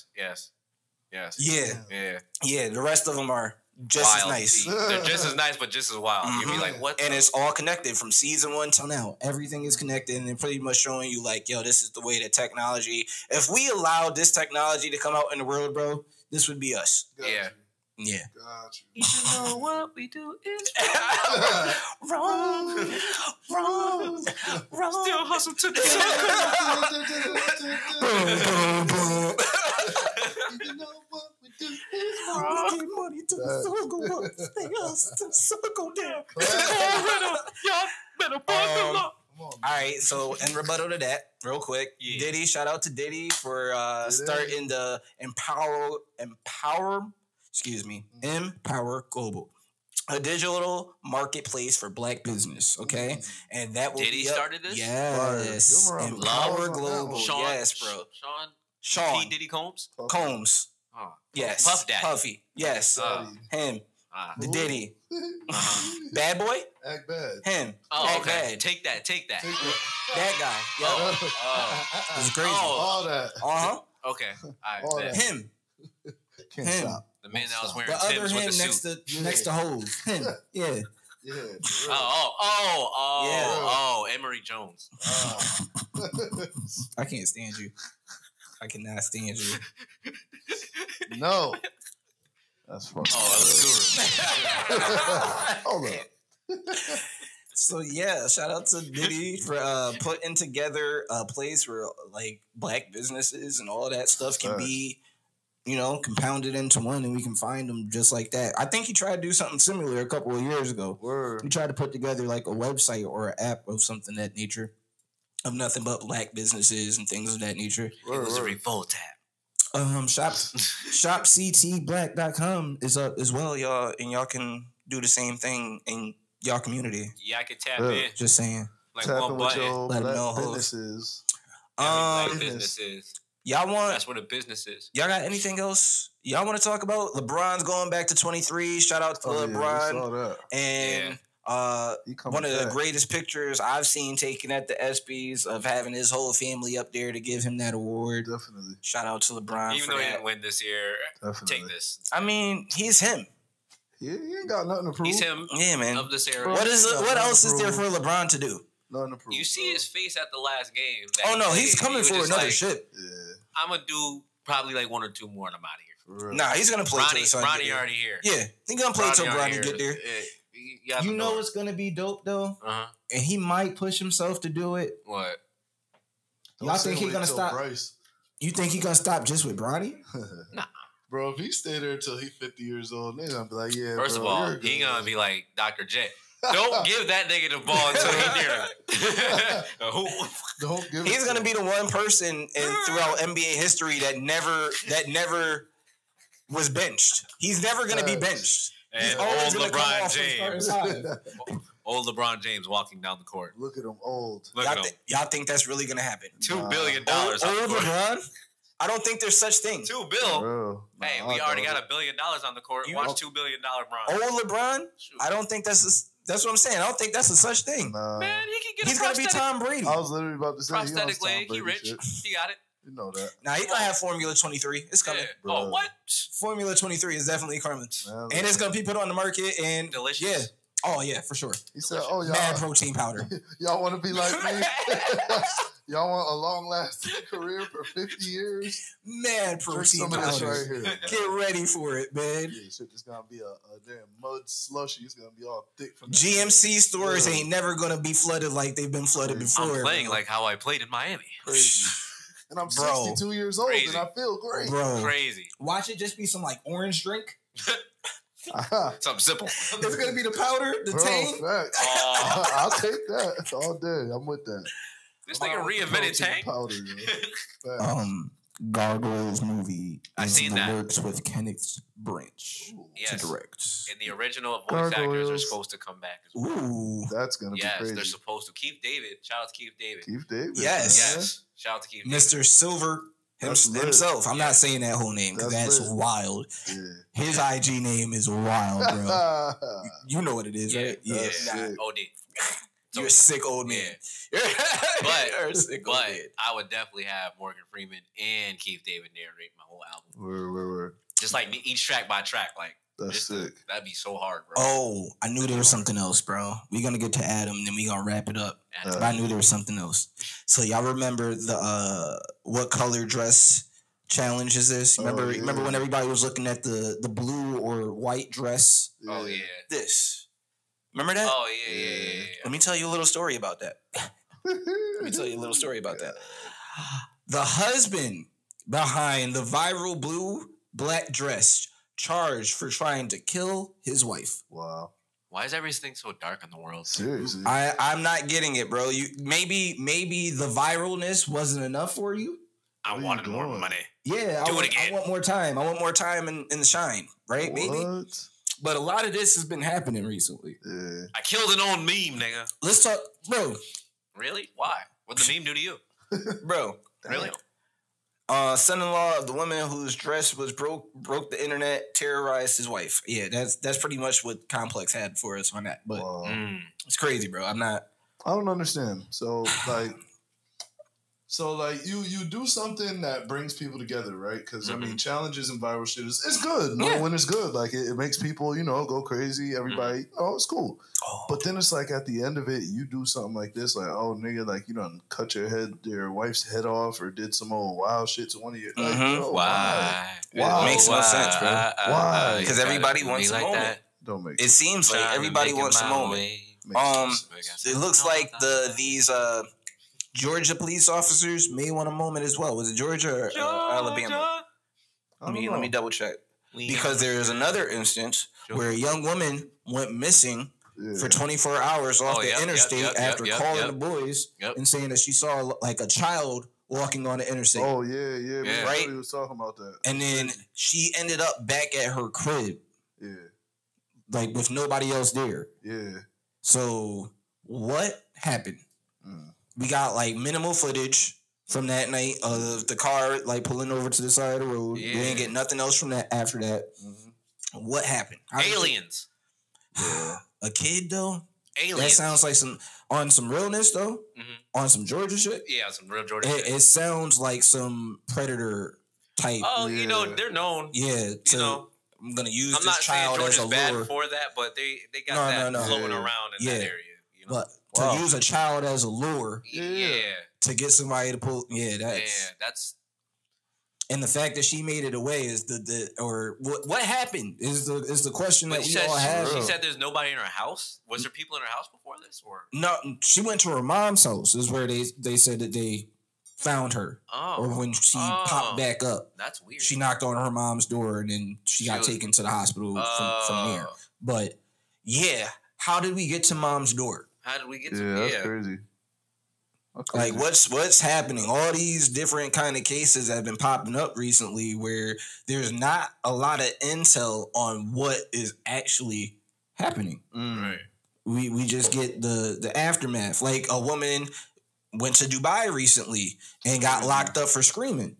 Yeah. The rest of them are just wild. as nice. They're just as nice, but just as wild. You'd be like, what? And it's all connected from season 1 till now. Everything is connected, and they're pretty much showing you, like, yo, this is the way that technology. If we allowed this technology to come out in the world, bro, this would be us. Yeah. Got you. Even though what we do is wrong. Still hustle to the Even though what we do is wrong. Get money to the circle up. Stay us to the circle down. Y'all better fuck them up. All right, so in rebuttal to that, real quick, Diddy, shout out to Diddy for starting the Empower Global, a digital marketplace for Black business. Okay, and that will Diddy be started this. Yes, Empower Global. Yes, bro. Sean P. Diddy Combs. Oh. Yes. Puff Daddy. Puffy. Yes. Him. The Diddy. Bad Boy. Act bad. Him. Oh, Act okay. Bad. Take that. That guy. Yo. It's crazy. All that. Okay. All that. Him. Can't stop. The man that was wearing The other Timbs with him the next suit. to Hove. Him. Yeah. Yeah. Emery Jones. I can't stand you. I cannot stand you. No. That's fucking. Oh, that was Guru. Hold up. So yeah, shout out to Diddy for putting together a place where like black businesses and all that stuff can be, compounded into one, and we can find them just like that. I think he tried to do something similar a couple of years ago. Word. He tried to put together like a website or an app of something that nature, of nothing but black businesses and things of that nature. It was a revolt app. Shopctblack.com is up as well, y'all, and y'all can do the same thing in y'all community. Yeah, I can tap in. Just saying. Like Tap one in with button. your Let 'em know, black hoes. businesses. Black businesses. Y'all want? That's what a business is. Y'all got anything else? Y'all want to talk about? LeBron's going back to 23. Shout out to LeBron. Yeah, we saw that. And one of the greatest pictures I've seen taken at the ESPYs of having his whole family up there to give him that award. Definitely. Shout out to LeBron. Even for though he that. didn't win this year, Definitely. take this. I mean, he's him. Yeah, he ain't got nothing to prove. He's him Yeah, man. of this era. What else is there for LeBron to do? Nothing to prove. You see his face at the last game. Oh no, he's coming for another ship. Yeah. I'm gonna do probably like one or two more, and I'm out of here. For real. Nah, he's gonna play till the sun get Bronny there. already here. Yeah, he's gonna play till Bronny get there. You You know what's gonna be dope though, and he might push himself to do it. What? Don't Y'all say think he wait gonna till stop? Bryce. You think he gonna stop just with Bronny? Nah. Bro, if he stay there until he 50 years old, they gonna be like, yeah. First bro, of all, you're he good. gonna be like Dr. J. Don't give that nigga the ball until he's near him. Don't give He's it gonna to be him. the one person throughout NBA history that never was benched. He's never gonna be benched. He's And always old gonna come LeBron off from James. starting five. Old LeBron James walking down the court. Look at him old. Look Y'all, at him. y'all think that's really gonna happen? $2 billion Old on the court. LeBron? I don't think there's such thing. $2 billion. Bro. Hey, Nah, we I already thought got $1 billion on the court. You- Watch $2 billion Bron. Old LeBron? Shoot. I don't think that's what I'm saying. I don't think that's a such thing. Nah. Man, he can get He's a gonna be prosthetic. Tom Brady. I was literally about to say he on Prosthetic some leg. He Brady rich. shit. He got it. You know that. Now he's gonna have Formula 23. It's coming. Yeah. Bro. Oh, what? Formula 23 is definitely coming, Man, and it's gonna be put on the market. And Delicious. yeah, oh yeah, for sure. He said, "Oh Mad y'all, protein powder. y'all want to be like me? Y'all want a long-lasting career for 50 years? Mad Drink protein some of this powder. right here. Get ready for it, man. Yeah, shit, it's gonna be a damn mud slushy. It's gonna be all thick from that GMC shit. stores Yeah. ain't never gonna be flooded like they've been flooded Crazy. before. I'm playing bro. like how I played in Miami. Crazy. And I'm Bro. 62 years old Crazy. and I feel great. bro. Crazy. Watch it just be some like orange drink. Something simple. It's gonna be the powder, the Bro, Tang. facts. Oh, I'll take that all day. I'm with that. this nigga Protein reinvented Tank. powder, yo. Facts. Gargoyles movie I is seen in the that. works with Kenneth Branch Yes. to direct. And the original voice actors are Gargoyles. supposed to come back as well. Ooh, That's gonna Yes, be they're crazy. supposed to. Keith David. Shout out to Keith David. Keith David. Yes. man. Yes. Shout out to Keith David. Mr. Silver That's lit. himself. I'm Yeah. not saying that whole name because That's that's lit. wild. Yeah. His IG name is wild, bro. You know what it is, Yeah. right? Yeah. That's sick. OD. So- You're a sick old man. But- You're a sick old But man. I would definitely have Morgan Freeman and Keith David narrate my whole album. Word. Just like each track by track. Like, That's just sick. that'd be so hard, bro. Oh, I knew there was something else, bro. We're gonna get to Adam, then we gonna wrap it up. And But I knew there was something else. So y'all remember the what color dress challenge is this? Remember, Oh, yeah. remember when everybody was looking at the blue or white dress? Oh, yeah. This. Remember that? Oh, yeah. Let me tell you a little story about that. Let me tell you a little story about that. The husband behind the viral blue black dress charged for trying to kill his wife. Wow. Why is everything so dark in the world? Seriously. I'm not getting it, bro. You maybe the viralness wasn't enough for you. I What are wanted you more doing? money. Yeah, Do I it again. want more time. I want more time in the shine, right? Maybe. What? But a lot of this has been happening recently. Yeah. I killed an old meme, nigga. Let's talk, bro. Really? Why? What'd the meme do to you? Bro, Really? son-in-law of the woman whose dress was broke the internet, terrorized his wife. Yeah, that's pretty much what Complex had for us on that. But Wow. it's crazy, bro. I'm not. I don't understand. So you do something that brings people together, right? Because I mean, challenges and viral shit is good. Yeah. When it's good, like it makes people go crazy. Everybody, it's cool. Oh, But then it's like at the end of it, you do something like this, like nigga, like you done cut your wife's head off or did some old wild shit to one of your. Like, Mhm. bro, Why? Why? Makes no sense, bro. Why? You 'Cause gotta everybody do wants me a like moment. that. Don't make it seems like Trying to everybody make it wants a my moment. way. It looks like these Georgia police officers may want a moment as well. Was it Georgia or Alabama? Let me double check. Because there is another instance where a young woman went missing for 24 hours off the interstate after calling the boys and saying that she saw like a child walking on the interstate. Oh yeah. Right. He was talking about that. And then she ended up back at her crib. Yeah. Like with nobody else there. Yeah. So what happened? We got like minimal footage from that night of the car like pulling over to the side of the road. Yeah. We didn't get nothing else from that after that. What happened? Aliens. A kid though? Aliens. That sounds like some realness though. On some Georgia shit. Yeah, some real Georgia shit. It sounds like some predator type. Oh, you know, they're known. Yeah. You know, I'm gonna use I'm this not saying child as Georgia's a bad lure. for that, but they got that floating around in that area. You know? But to use a child as a lure to get somebody to pull, that's and the fact that she made it away is what happened is the question that we all have. She said there's nobody in her house. Was there people in her house before this, or no? She went to her mom's house. Is where they said that they found her, or when she popped back up. That's weird. She knocked on her mom's door and then she got taken to the hospital from there. But yeah, how did we get to mom's door? How did we get to? Yeah, that's crazy. Like what's happening? All these different kind of cases have been popping up recently where there's not a lot of intel on what is actually happening. Right. We just get the aftermath. Like a woman went to Dubai recently and got locked up for screaming.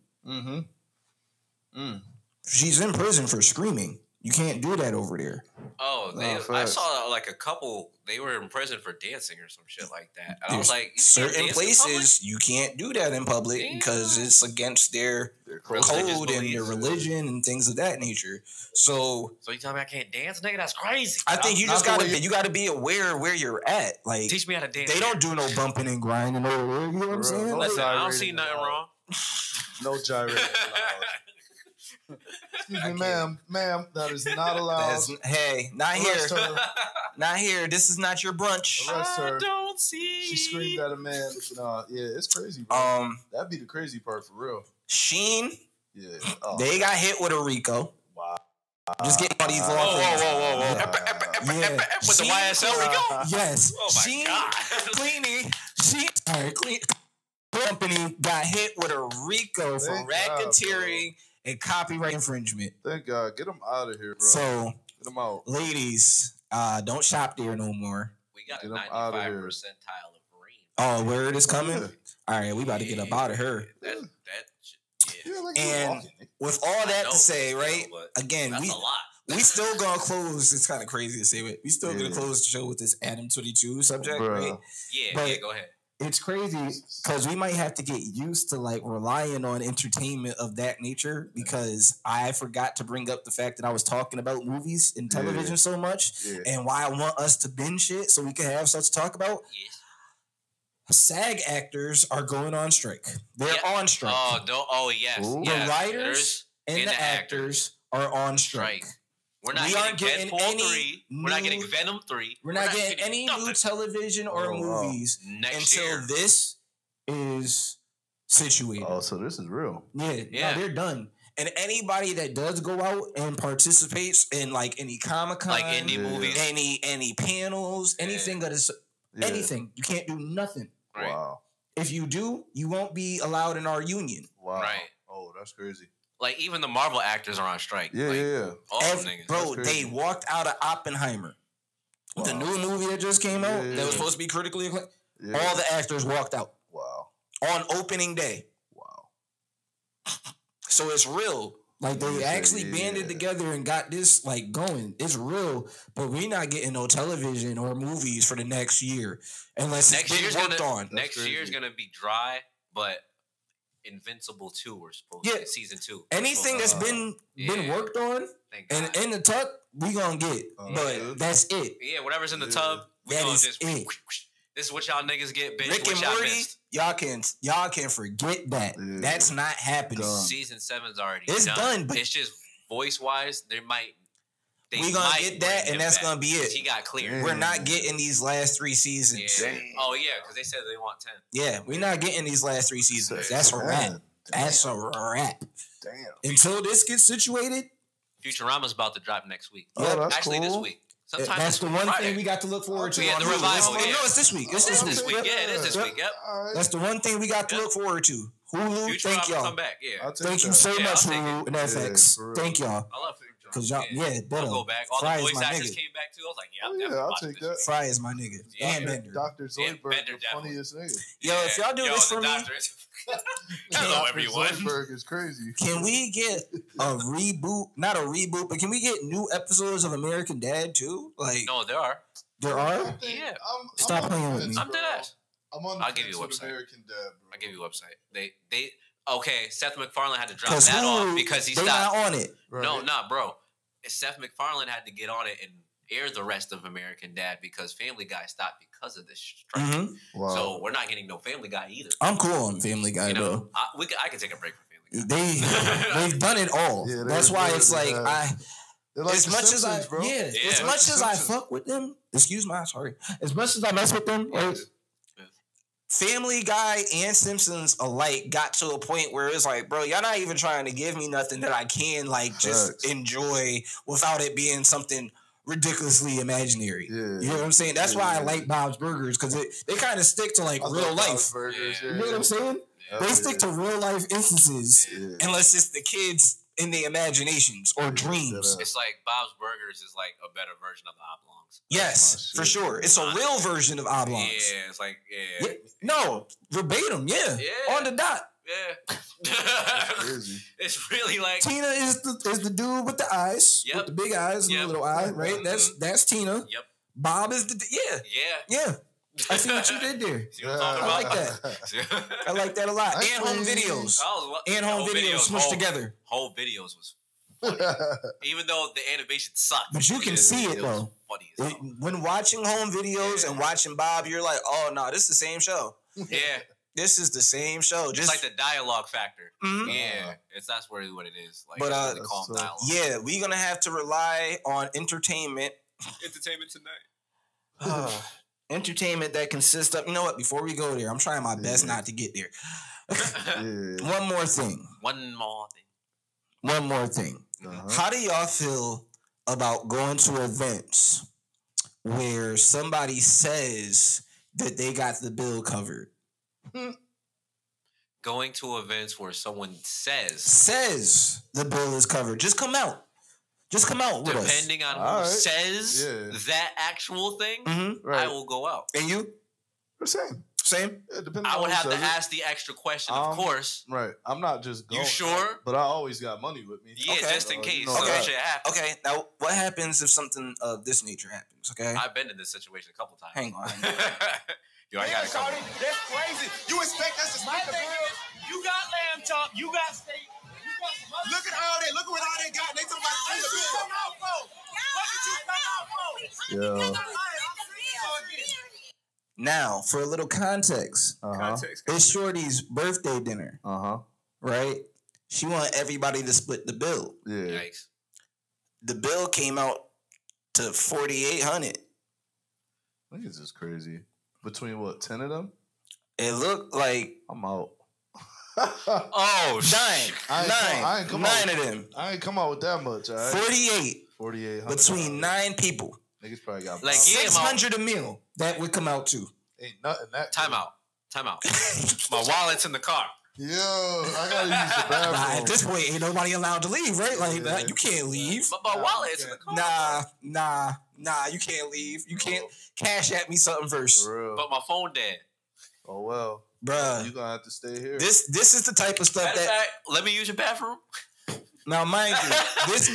She's in prison for screaming. You can't do that over there. Oh, I saw like a couple. They were in prison for dancing or some shit like that. And I was like, certain places you can't do that in public because it's against their code and their religion and things of that nature. So you tell me I can't dance, nigga? That's crazy. I think you just gotta be aware of where you're at. Like, teach me how to dance. They don't do no bumping and grinding over there. You know what I'm saying? Listen, I don't see nothing wrong. No gyrating allowed. Excuse me, ma'am, that is not allowed. Not here. Not here. This is not your brunch. I don't see. She screamed at a man. It's crazy, bro. That'd be the crazy part for real. Sheen. Yeah. They got hit with a Rico. Wow. Just getting all these law Whoa. With the YSL Rico? Yes. Oh my God. Clean company got hit with a Rico for racketeering and copyright infringement. Thank God. Get them out of here, bro. So, get them out. Ladies, don't shop there no more. We got a 95 percentile of rain. Oh, word is coming? Yeah. All right, we about to get up out of her. And with all that to say, right? Again, we still gonna close. It's kind of crazy to say, but we still gonna close the show with this Adam 22 subject, right? Yeah, go ahead. It's crazy because we might have to get used to like relying on entertainment of that nature because I forgot to bring up the fact that I was talking about movies and television so much and why I want us to binge it so we can have such talk about. SAG actors are going on strike. They're on strike. Yes. The writers and the actors are on strike. We're not getting Deadpool 3. We're not getting Venom 3. We're not getting any new television or movies until this is situated. Oh, so this is real. Yeah. No, they're done. And anybody that does go out and participates in like any Comic-Con, like indie movies, any panels, anything that is anything, you can't do nothing. Right. Wow. If you do, you won't be allowed in our union. Wow. Right. Oh, that's crazy. Like, even the Marvel actors are on strike. Yeah. All them niggas. Bro, they walked out of Oppenheimer. Wow. The new movie that just came out that was supposed to be critically acclaimed. All the actors walked out. Wow. On opening day. Wow. So it's real. Like, they actually banded together and got this, like, going. It's real, but we're not getting no television or movies for the next year unless it's been worked on. Next year's going to be dry, but Invincible 2 we're supposed to season 2. Anything that's been worked on and in the tub, we gonna get. But that's it. Yeah, whatever's in the tub, we gonna just this is what y'all niggas get, bitch. Rick and Morty, y'all can forget that. Yeah. That's not happening. Season 7's already done. But it's just voice wise, there might We gonna get that, and that's gonna be it. He got cleared. We're not getting these last 3 seasons. Yeah. Oh yeah, because they said they want 10. Yeah, we're not getting these last 3 seasons. That's a wrap. That's a wrap. Damn. Until this gets situated. Futurama's about to drop next week. Oh, that's actually cool. this week. Sometime That's the one thing we got to look forward to. Yeah, the revival. No, it's this week. It's this week. Yeah, it is this week. Yep. Right. That's the one thing we got to look forward to. Hulu, Futurama thank y'all. come back. Yeah. Thank you so much, I'll take Hulu and FX. for real. Thank y'all. I love Futurama. Cause y'all, I'll go back. All Fry the is voice my actors nigga. came back too. I was like, yeah, Oh, I'm yeah, definitely I'll watching take this. that. Fry is my nigga. Yeah. And Bender. Dr. Zoidberg, Bender the definitely. funniest nigga. Yo, if y'all do Yo, this the for me, doctor is- Hello, everyone. Zoidberg is crazy. can we get a reboot? Not a reboot, but can we get new episodes of American Dad too? Like, No, there are. there are? Yeah. Stop on playing the with fence, me. I'm bro. dead ass. I'm on the I'll give fence you a with website. American Dad, bro. I'll give you a website. They okay, Seth MacFarlane had to drop Because that off Hulu, because he they stopped. not on it. Right. No, nah, bro. Seth MacFarlane had to get on it and air the rest of American Dad because Family Guy stopped because of this strike. Mm-hmm. Wow. So we're not getting no Family Guy either. I'm cool on Family Guy, You know, though. I can take a break from Family Guy. They've done it all. Yeah, That's why it's like They're like as the much Simpsons, as I bro. as Yeah. much as I Simpsons. fuck with them, excuse my sorry. As much as I mess with them, like, Yes. Family Guy and Simpsons alike got to a point where it's like, bro, y'all not even trying to give me nothing that I can like just Facts. enjoy without it being something ridiculously imaginary. Yeah. You know what I'm saying? That's why I Yeah. like Bob's Burgers because they kind of stick to like I real love life. Bob's Burgers, Yeah. You know what I'm saying? Yeah. They stick to real life instances Yeah. unless it's the kids in their imaginations or dreams. It's like Bob's Burgers is like a better version of the Oblongs. Yes, my for shit, sure. man. It's a real version of Oblongs. Yeah, it's like yeah. Yeah. No, verbatim, yeah. Yeah. On the dot. Yeah. Crazy. It's really like Tina is the dude with the eyes, Yep. with the big eyes and Yep. the little eye, right? That's Tina. Yep. Bob is the yeah. I see what you did there. See what I'm talking I about? like that. I like that a lot. And home videos. And home videos smushed together. Whole videos was funny. Even though the animation sucked. But you can see it, was though. Funny as hell. When watching home videos and watching Bob, you're like, oh no, this is the same show. Yeah. This is the same show. It's Just like the dialogue factor. Mhm. Yeah. That's really what it is. Like But, it's really calm so- dialogue. yeah, we're gonna have to rely on entertainment. Entertainment tonight. Entertainment that consists of, you know what, before we go there, I'm trying my best Yeah. not to get there. Yeah. One more thing. One more thing. One more thing. Uh-huh. How do y'all feel about going to events where somebody says that they got the bill covered? Going to events where someone says, Says the bill is covered. Just come out. Just come out with us. depending on who All right. says Yeah. that actual thing, Mm-hmm. Right. I will go out. And you? The same. Same? Yeah, depending I on would who have to says it. ask the extra question, of course. Right. I'm not just going. You sure? But I always got money with me. Yeah, Okay. just in You case. know So that. that shit happens. Okay, now what happens if something of this nature happens, okay? I've been in this situation a couple times. Hang on. Yo, I gotta come. That's crazy. You expect us to speak the real? You got lamb chop, you got steak, Look at all that. Look at what all they got. They talking about what did you come out for? What did you come out for? Yeah. Now, for a little context, Uh-huh. it's Shorty's birthday dinner, Uh-huh. right? She want everybody to split the bill. Yeah. Yikes. The bill came out to $4,800. Niggas is crazy. Between what, 10 of them? It looked like I'm out. Oh, nine. I ain't come Nine out. of them. I ain't come out with that much, all right? 48 $4,800. between 9 people. Niggas probably got Like, robbed. yeah, 600 a meal that would come out to. Ain't nothing that Time out. Time out. My wallet's in the car. Yo, I gotta use the Nah, bathroom. at this point, ain't nobody allowed to leave, right? Like, Yeah. you can't leave. But my wallet's in the car. Nah, you can't leave. You can't cash at me something first. For real. But my phone dead. Oh, well. Bruh. You gonna have to stay here. This is the type of stuff Matter of that fact, let me use your bathroom. now mind you, this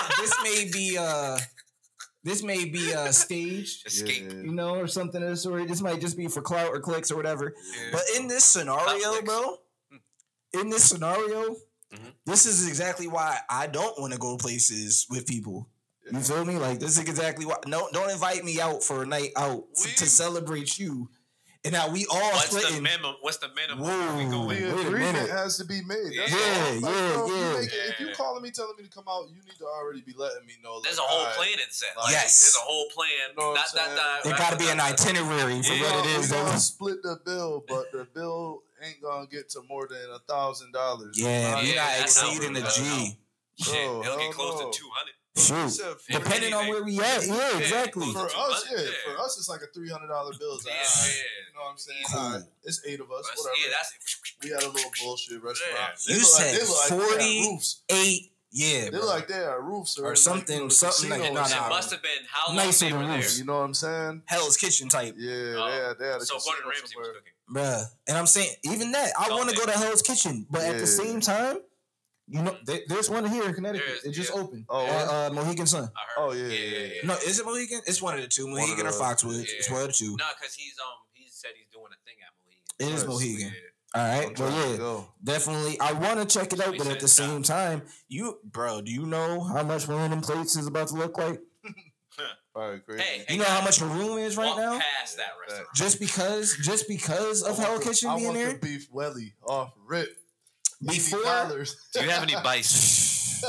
may be staged, Escape. you know, or something of the sort. This might just be for clout or clicks or whatever. Yeah. But in this scenario, Clout bro, in this scenario, Mhm. this is exactly why I don't want to go places with people. You feel me? Like, this is exactly why. No, don't invite me out for a night out to celebrate you, And now we all splitting. What's the minimum? Whoa. We going? Wait a The agreement minute. has to be made. That's Yeah, all. yeah. If you calling me, telling me to come out, you need to already be letting me know. There's a whole plan in set. Like, yes. There's a whole plan. You know what I'm saying? There got to be an itinerary for what it is. We're Though. gonna split the bill, but the bill ain't gonna get to more than $1,000. Yeah, you're not that's exceeding the not- G. Shit, Bro, it'll get hell close no. to 200. Shoot. Depending on where we at. Yeah, exactly. For us, Yeah. For us, it's like a $300 bill. Yeah. You know what I'm saying? Cool. All right, it's 8 of us. But Whatever. yeah, that's We had a little bullshit restaurant. Yeah. You They said look like they had roofs. 48. Yeah, They bro. look like they had roofs Or something- something like- casino no, or no. it something. must have been how long Nicer they than were there. roofs. You know what I'm saying? Hell's Kitchen type. Yeah, Oh. they had a So casino Gordon Ramsay was somewhere. cooking. Bruh. And I'm saying, even that, I want to go to Hell's Kitchen. But at the Yeah. same time, you know, there's one here in Connecticut. There is, It just yeah. opened. Oh, At Mohegan Sun. I heard. Oh, yeah. No, is it Mohegan? It's one of the two. of Mohegan or those. Foxwoods. Yeah. It's one of the two. No, because he said he's doing a thing at Mohegan. It is Yes. Mohegan. Yeah. All I'm right. trying to Well, yeah. go. Definitely. I want to check it out, but at the same time, do you know how much one of them plates is about to look like? All right, great. Hey, You know how much a room is right walk now? past that restaurant. Just because of Hell Kitchen being I want there? the beef welly off rip. Before- $80. Do you have any bites?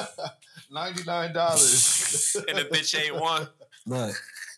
$99. And the bitch ain't one. Look,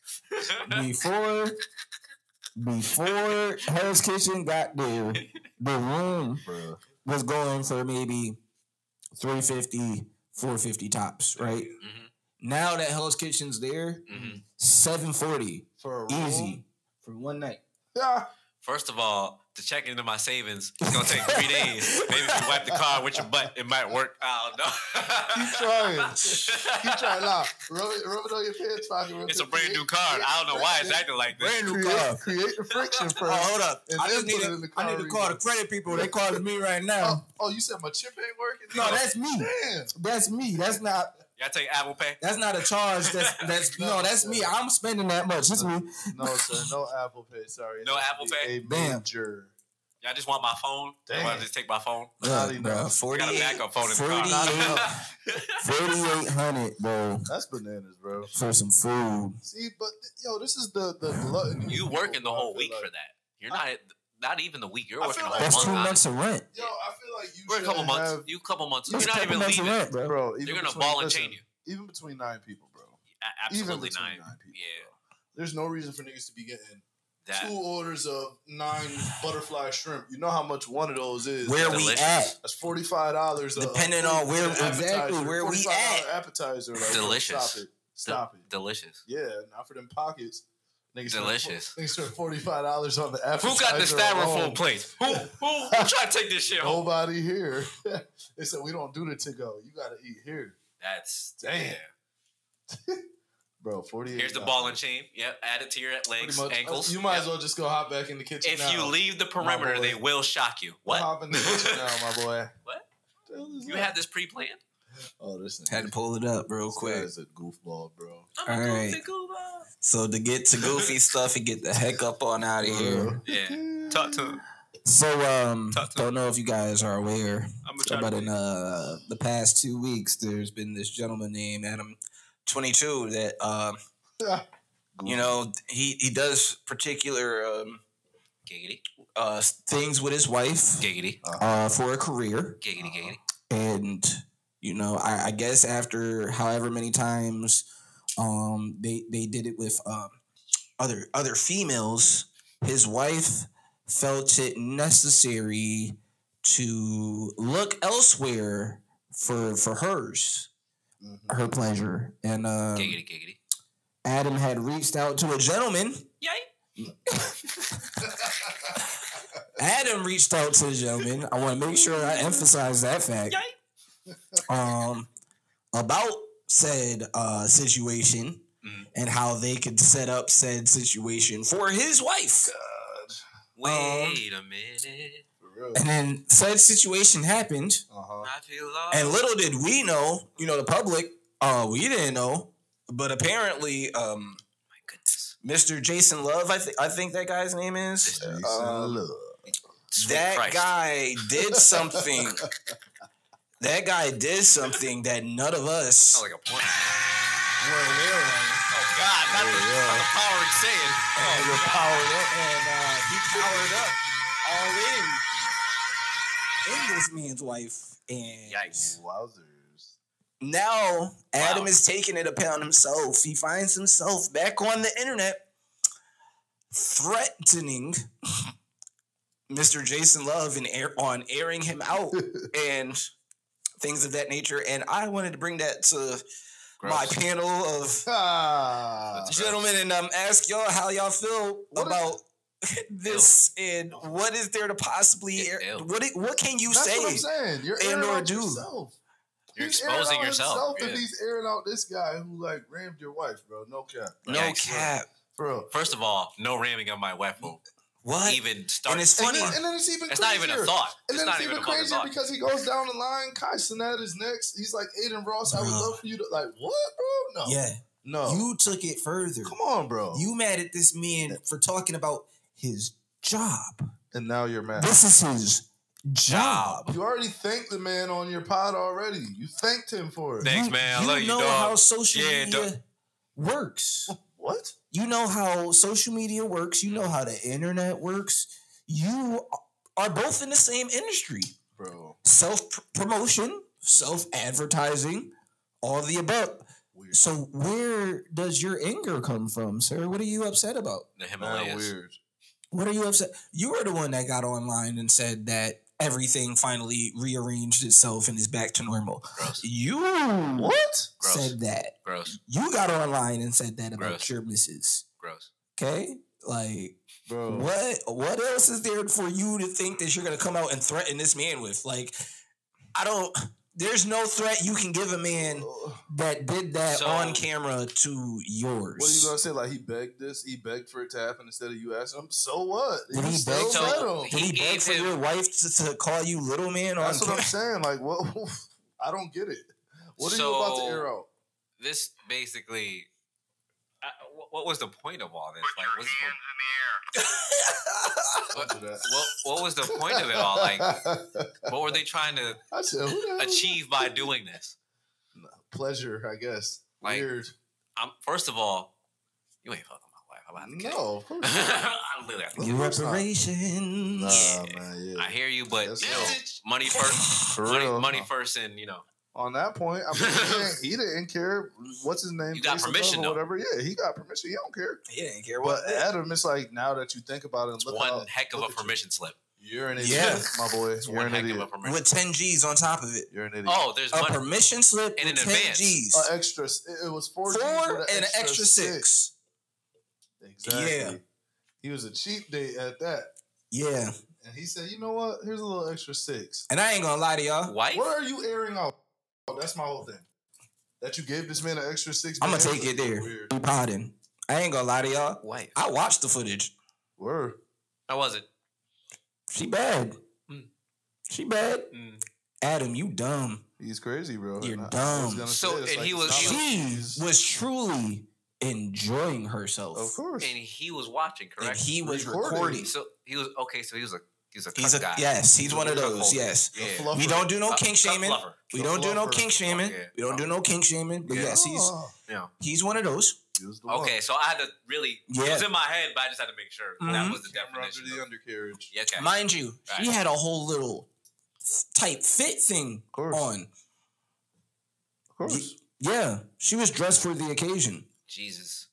before Hell's Kitchen got there, the room was going for maybe $350, $450 tops, right? Mhm. Now that Hell's Kitchen's there, Mhm. $740 For a room? easy for one night. Yeah. First of all, to check into my savings, it's gonna take 3 days. Maybe if you wipe the card with your butt, it might work. I don't know. Keep trying. Keep trying. Nah, rub it on your pants pocket. It's a brand new card. I don't know why it's acting like this. Brand new car. Create the friction first. Oh, hold up. And I then just need put it to, in the I car need to call the reader. credit people. They calling me right now. Oh, you said my chip ain't working? No, that's me. Damn. That's me. That's not Y'all take Apple Pay? That's not a charge. That's no, that's me. I'm spending that much. It's me. No, sir. No Apple Pay. Sorry. No It has Apple to be Pay? A Damn. major. Y'all just want my phone? Damn. Want to just take my phone? Not Look, enough. bro, I got a 48, backup phone in the car. 4,800, bro, That's bananas, bro. for some food. See, but yo, this is the gluttony. You working the I whole feel week like. for that. You're not even the week. You're I working feel the like That's whole 2 month. months of rent. Yo, I feel like you We're a should couple months. have, You a couple months. That's You're a not couple even months of leaving. rent, bro. bro. Even They're gonna between- ball and listen, chain you. Even between 9 people, bro. Absolutely between nine. 9 people, Yeah. There's no reason for niggas to be getting That 2 orders of 9 butterfly shrimp. You know how much one of those is? Where we delicious. at? That's $45. Depending on where exactly where we $45 at. appetizer. Like, Delicious. Stop it. Stop it. delicious. Yeah, not for them pockets. Niggas Delicious. Spend, niggas spend $45 on the appetizer. Who got the styrofoam alone. plates? Who trying to take this shit home? Nobody here. They said we don't do the to go. You got to eat here, That's Damn. bro. 48. Here's the ball and chain. Yep, add it to your legs, ankles. You might Yep. as well just go hop back in the kitchen. If now. you leave the perimeter, boy. they will shock you. What? Hop in the kitchen now, my boy. What? The hell is You that? had this pre-planned? Oh, this Had to pull it up real This quick. guy's a goofball, bro. I'm a All right. goofy goober. So to get to goofy stuff and get the heck up on out of here. Yeah. Talk to him. So Talk to don't know if you guys are aware, I'm gonna try but to in the past 2 weeks, there's been this gentleman named Adam 22 that you know he does particular Giggity. things with his wife Giggity. for a career. Giggity, giggity. And you know, I guess after however many times they did it with other females, his wife felt it necessary to look elsewhere for hers, her pleasure. And Giggity, giggity. Adam had reached out to a gentleman. Yay. Adam reached out to a gentleman. I want to make sure I emphasize that fact. Yay. About said situation and how they could set up said situation for his wife. Wait a minute. For real. And then said situation happened, I feel lost. and little did we know, you know, the public, we didn't know, but apparently, My goodness. Mr. Jason Love, I think that guy's name is. Jason Um, Love. Sweet That Christ. guy did something. That guy did something that none of us Sound like a porn. were aware of. Oh God! Not the overpowering saying. And, You're powered up. and he powered up all in this man's wife. And Yikes. Wowzers. now Adam Wow. is taking it upon himself. He finds himself back on the internet threatening Mr. Jason Love on airing him out and things of that nature. And I wanted to bring that to my panel of Ah. gentlemen and ask y'all how y'all feel What about this and what is there to possibly air, Ew. what can you That's what I'm say? saying. You're and airing or out do. yourself. You're He's airing exposing out yourself. If Yeah. he's airing out this guy who like rammed your wife, bro. No cap. No Yikes. cap. Bro. First of all, no ramming of my wife will What? even start. And it's funny. And then it's even It's crazier. not even a thought. And It's then not it's even even a fucking crazier thought. because he goes down the line. Kai Cenat is next. He's like, Aiden Ross, I would Bro. love for you to like, what, bro? No. Yeah. No. You took it further. Come on, bro. You mad at this man for talking about his job. And now you're mad. This is his job. You already thanked the man on your pod already. You thanked him for it. Thanks, man. I You love you, know dog. how social Yeah, media works. What? You know how social media works. You know how the internet works. You are both in the same industry. Bro. Self-promotion, self-advertising, all of the above. Weird. So where does your anger come from, sir? What are you upset about? The Man, Himalayas. weird. What are you upset? You were the one that got online and said that everything finally rearranged itself and is back to normal. Gross. You What? Gross. said that. Gross. You got online and said that about Gross. your missus. Gross. Okay? Like, Bro. what else is there for you to think that you're going to come out and threaten this man with? Like, there's no threat you can give a man that did that So- on camera to yours. What are you gonna say? Like he begged this? He begged for it to happen instead of you asking him. So what? Did he still beg so- let him. Did he He beg gave for him- your wife to call you little man on That's what camera? I'm saying. Like what? I don't get it. What are you about to air out? This basically. What was the point of all this? Like, what's Don't do that. what was the point of it all? Like, what were they trying to I said, who the hell is achieve by doing this? that? Pleasure, I guess. Like, Weird. First of all, you ain't fucking my wife. I'm out the cake. No, of course not. I literally have to Your course not. reparations. Nah, man, yeah. I hear you, but That's you know, it. money first. For real. Money first, and you know, On that point, I mean, he didn't care. What's his name? You got Jason permission, Love or though. whatever. Yeah, he got permission. He don't care. He didn't care But what. Adam, it's like now that you think about it, and it's look one how, heck of a look at you. permission slip. You're an idiot, Yeah. my boy. It's You're one an heck idiot. of a permission. With 10 G's on top of it. You're an idiot. Oh, there's A money. permission slip And with in 10 advance. G's. Extra. It was 4 G's 4 with and an extra 6. Exactly. Yeah. He was a cheap date at that, Yeah. and he said, "You know what? Here's a little extra 6." And I ain't gonna lie to y'all. Wife? What are you airing out? That's my whole thing. That you gave this man an extra 6. I'm gonna bands? take it That's there. Weird. Be potting. I ain't gonna lie to y'all. Wife. I watched the footage. Word. How was it? She bad. Mm. She bad. Mm. Adam, you dumb. He's crazy, bro. You're And I dumb. was gonna So, say, it's and like, he was- it's not like She she's- was truly enjoying herself. of course. And he was watching, And correct? he was Recording. recording. So he was okay. So he was a He's cuck a guy. yes, he's one of Cuck those. holder. Yes. The Yeah. fluffer. We don't do no Cuck- kink cuck shaming. fluffer. We The don't do no fluffer. kink shaming. Yeah. We don't do no kink shaming. But Yeah. yes, Oh, Yeah. he's one of those. he was the one. Okay, so I had to really. Yeah. It was in my head, but I just had to make sure that Mhm. was the Camera definition. under the of- undercarriage. Yeah, okay. Mind you, she Right. had a whole little tight fit thing Of course. on. Of course. Yeah, she was dressed for the occasion. Jesus.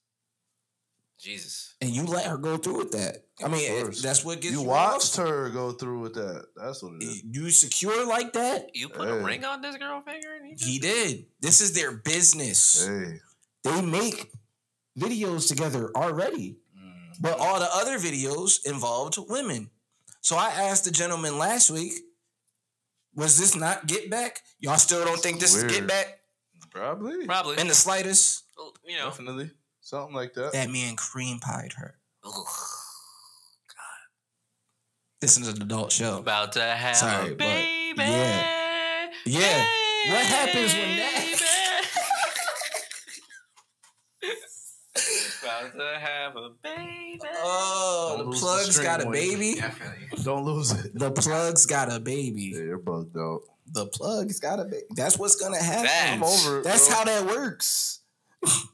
And you let her go through with that. I mean, course. that's what gets You you watched off. her go through with that. That's what it is. You secure like that? You put Hey. a ring on this girl finger? And He did. This is their business. Hey. They make videos together already. But all the other videos involved women. So I asked the gentleman last week, was this not Get Back? Y'all still don't think this Weird. is Get Back? Probably. Probably. In the slightest? You know. Definitely. Something like that. That man cream pied her. Ugh. This is an adult show. About to have Sorry, a but baby. yeah. Yeah. What happens when that- About to have a baby. Oh, Don't the lose the plug's string, got a boy. baby. Definitely. Don't lose it. The plug's got a baby. Yeah, you're bugged out. The plug's got a baby. That's what's gonna happen. That- I'm over it. That's bro. how that works.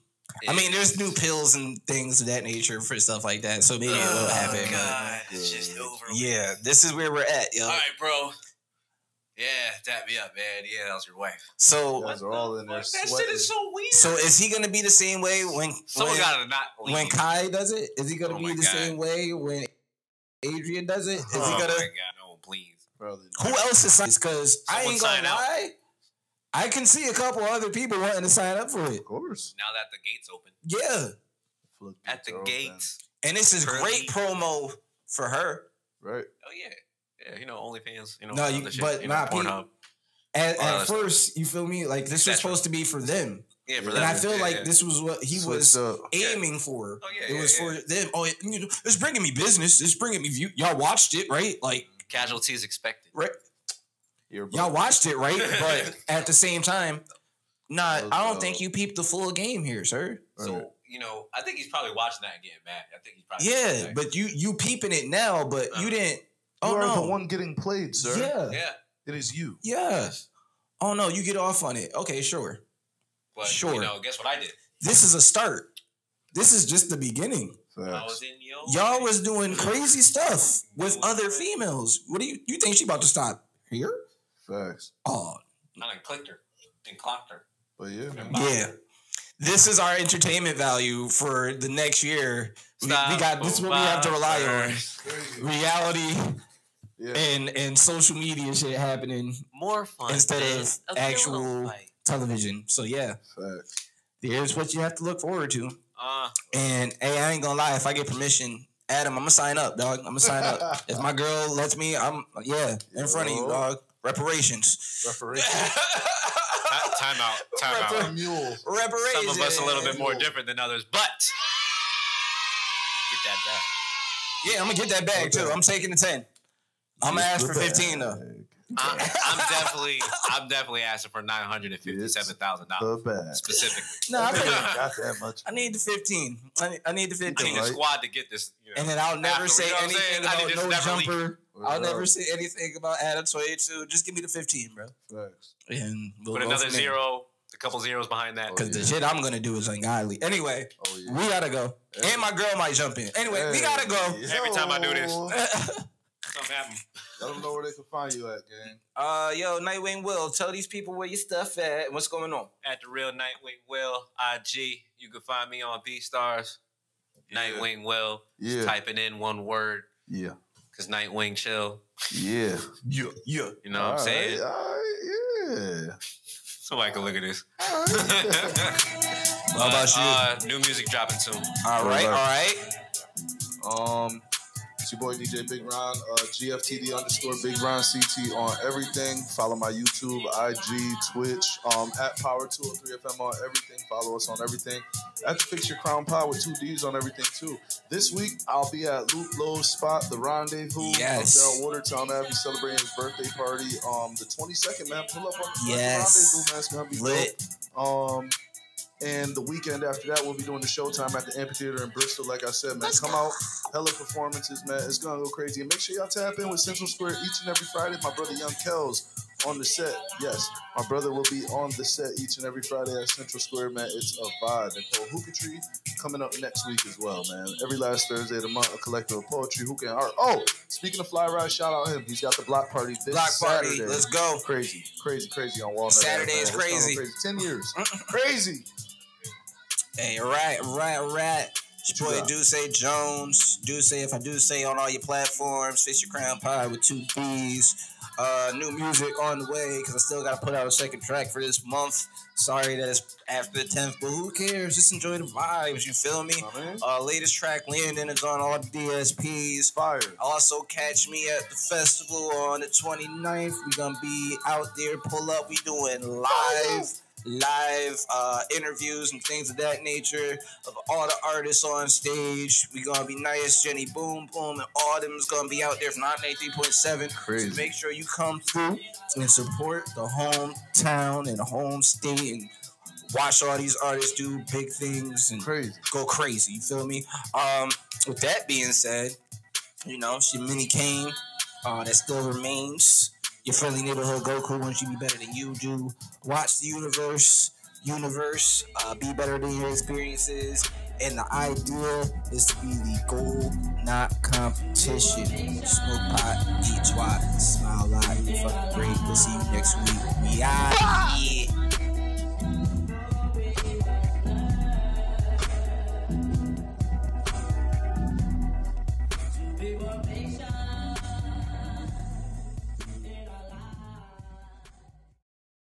Yeah. I mean, there's new pills and things of that nature for stuff like that, so maybe it will happen. God, it's just over. Yeah, this is where we're at, yo. All right, bro. Yeah, tap me up, man. Yeah, that was your wife. So You guys are all in there That shit sweating. is so weird. So is he gonna be the same way when Someone gotta not leave. when Kai does it? Is he gonna Oh be my the God. same way when Adrian does it? Is he Oh gonna? my God, no, please. Probably Who not. else is signing? Because I Someone ain't gonna sign out. lie, I can see a couple other people wanting to sign up for it. Of course. Now that the gate's open. Yeah, At the gates. and this is Curly. great promo for her. Right. Oh, yeah. Yeah, you know, OnlyFans. You know, No, all you- the shit, but you know, not Pornhub. At that's- first, you feel me? Like this was That's supposed to be for them, Yeah, for and that. I feel yeah, like yeah. this was what he was Switched up. aiming for. Oh, yeah, it yeah, was yeah. for them. Oh, you know, it's bringing me business. It's bringing me view. Y'all watched it, right? Like, Casualties expected. right? You're Y'all watched it, right? But at the same time, I don't Oh, think you peeped the full game here, sir. So, Right. you know, I think he's probably watching that and getting mad. I think he's probably Yeah, getting mad. but you peeping it now, but you didn't. You Oh are no, the one getting played, sir. yeah, Yeah. It is you. yeah. Oh no, you get off on it. Okay, sure. But, Sure. you know, guess what I did? This is a start. This is just the beginning. When I Facts. was in yo. Y'all was doing crazy stuff with other females. What do you think she about to stop here? Facts. Oh, I done clicked her and clocked her. But yeah, man. yeah. This is our entertainment value for the next year. We got this is what we have to rely on. Reality Yeah. and social media shit happening More fun instead than of a actual pillow fight. television. So yeah, Facts. here's what you have to look forward to. Uh, And hey, I ain't gonna lie, if I get permission, Adam, I'm gonna sign up, dog. I'm gonna sign up. If my girl lets me, I'm in front of you, Yo. dog. Reparations. Referee. time out. Time Repar- out. Mule. Reparations. Some of us a little bit more different than others, but get that back. Yeah, I'm gonna get that bag too. I'm taking the 10. I'm gonna ask for 15 though. I'm definitely asking for $957,000 The bag. specifically. No, I Ain't need, got that much. I need the 15. I need the I 15. need a Right. squad to get this. You know, And then I'll never afterwards, say you know what I'm anything saying? I need about this no never leak. jumper. I'll never say anything about Adam 22. Just give me the 15, bro. Facts. And we'll Put go another from there. zero, a couple zeros behind that. Oh, Because the yeah. shit I'm gonna do is ungodly. Anyway, Oh yeah. we gotta go. Hey. And my girl might jump in. Anyway, we gotta go. Every time I do this. Yo. Something happened. Let them know where they can find you at, gang. Yo, Nightwing Will, tell these people where your stuff at and what's going on. At the real Nightwing Will IG. You can find me on BeatStars. Nightwing Will. Yeah. Just type it in one word. Yeah. Cause Nightwing chill. Yeah. Yeah. You know what I'm saying? All right, yeah. Somebody can look at this. All right. How about you? New music dropping soon. All right, all right. It's your boy DJ Big Ron, GFTD _ Big Ron CT on everything. Follow my YouTube, IG, Twitch, at Power203FM on everything. Follow us on everything. At the Fix Your Crown Pod with 2 Ds on everything too. This week I'll be at Luke Lowe's spot, the Rendezvous. Yes. Up there on Watertown Ave, celebrating his birthday party. The 22nd, man. Pull up on the Yes. Rendezvous, man. It's gonna be Lit. dope. And the weekend after that, we'll be doing the Showtime at the Amphitheater in Bristol. Like I said, man, come out, hella performances, man. It's gonna go crazy. And make sure y'all tap in with Central Square each and every Friday. My brother Young Kells on the set. Yes, my brother will be on the set each and every Friday at Central Square, man. It's a vibe. And Poe Hookah Tree coming up next week as well, man. Every last Thursday of the month, a collective of poetry, hookah, and art. Oh, speaking of Fly Ride, shout out him. He's got the block party this Block party. Saturday. Let's go. Crazy on Walnut. Saturday Ave, is man. It's going crazy. 10 years. Crazy. Hey, all right. It's your boy got? Duce Jones. Duce, if I do say on all your platforms, Fix Your Crown Pie with 2 B's. New music on the way because I still got to put out a second track for this month. Sorry that it's after the 10th, but who cares? Just enjoy the vibes, you feel me? Latest track, Landon, is on all the DSPs. Fire. Also, catch me at the festival on the 29th. We're going to be out there, pull up. We doing live interviews and things of that nature of all the artists on stage. We gonna be nice. Jenny Boom Boom and Autumn's gonna be out there from 93.7. Crazy. So make sure you come through and support the hometown and the home state and watch all these artists do big things and go crazy. You feel me? With that being said, you know, she Minnie Kane that still remains. Your friendly neighborhood Goku wants you to be better than you do. Watch the universe. universe. Be better than your experiences. And the idea is to be the goal, not competition. Smoke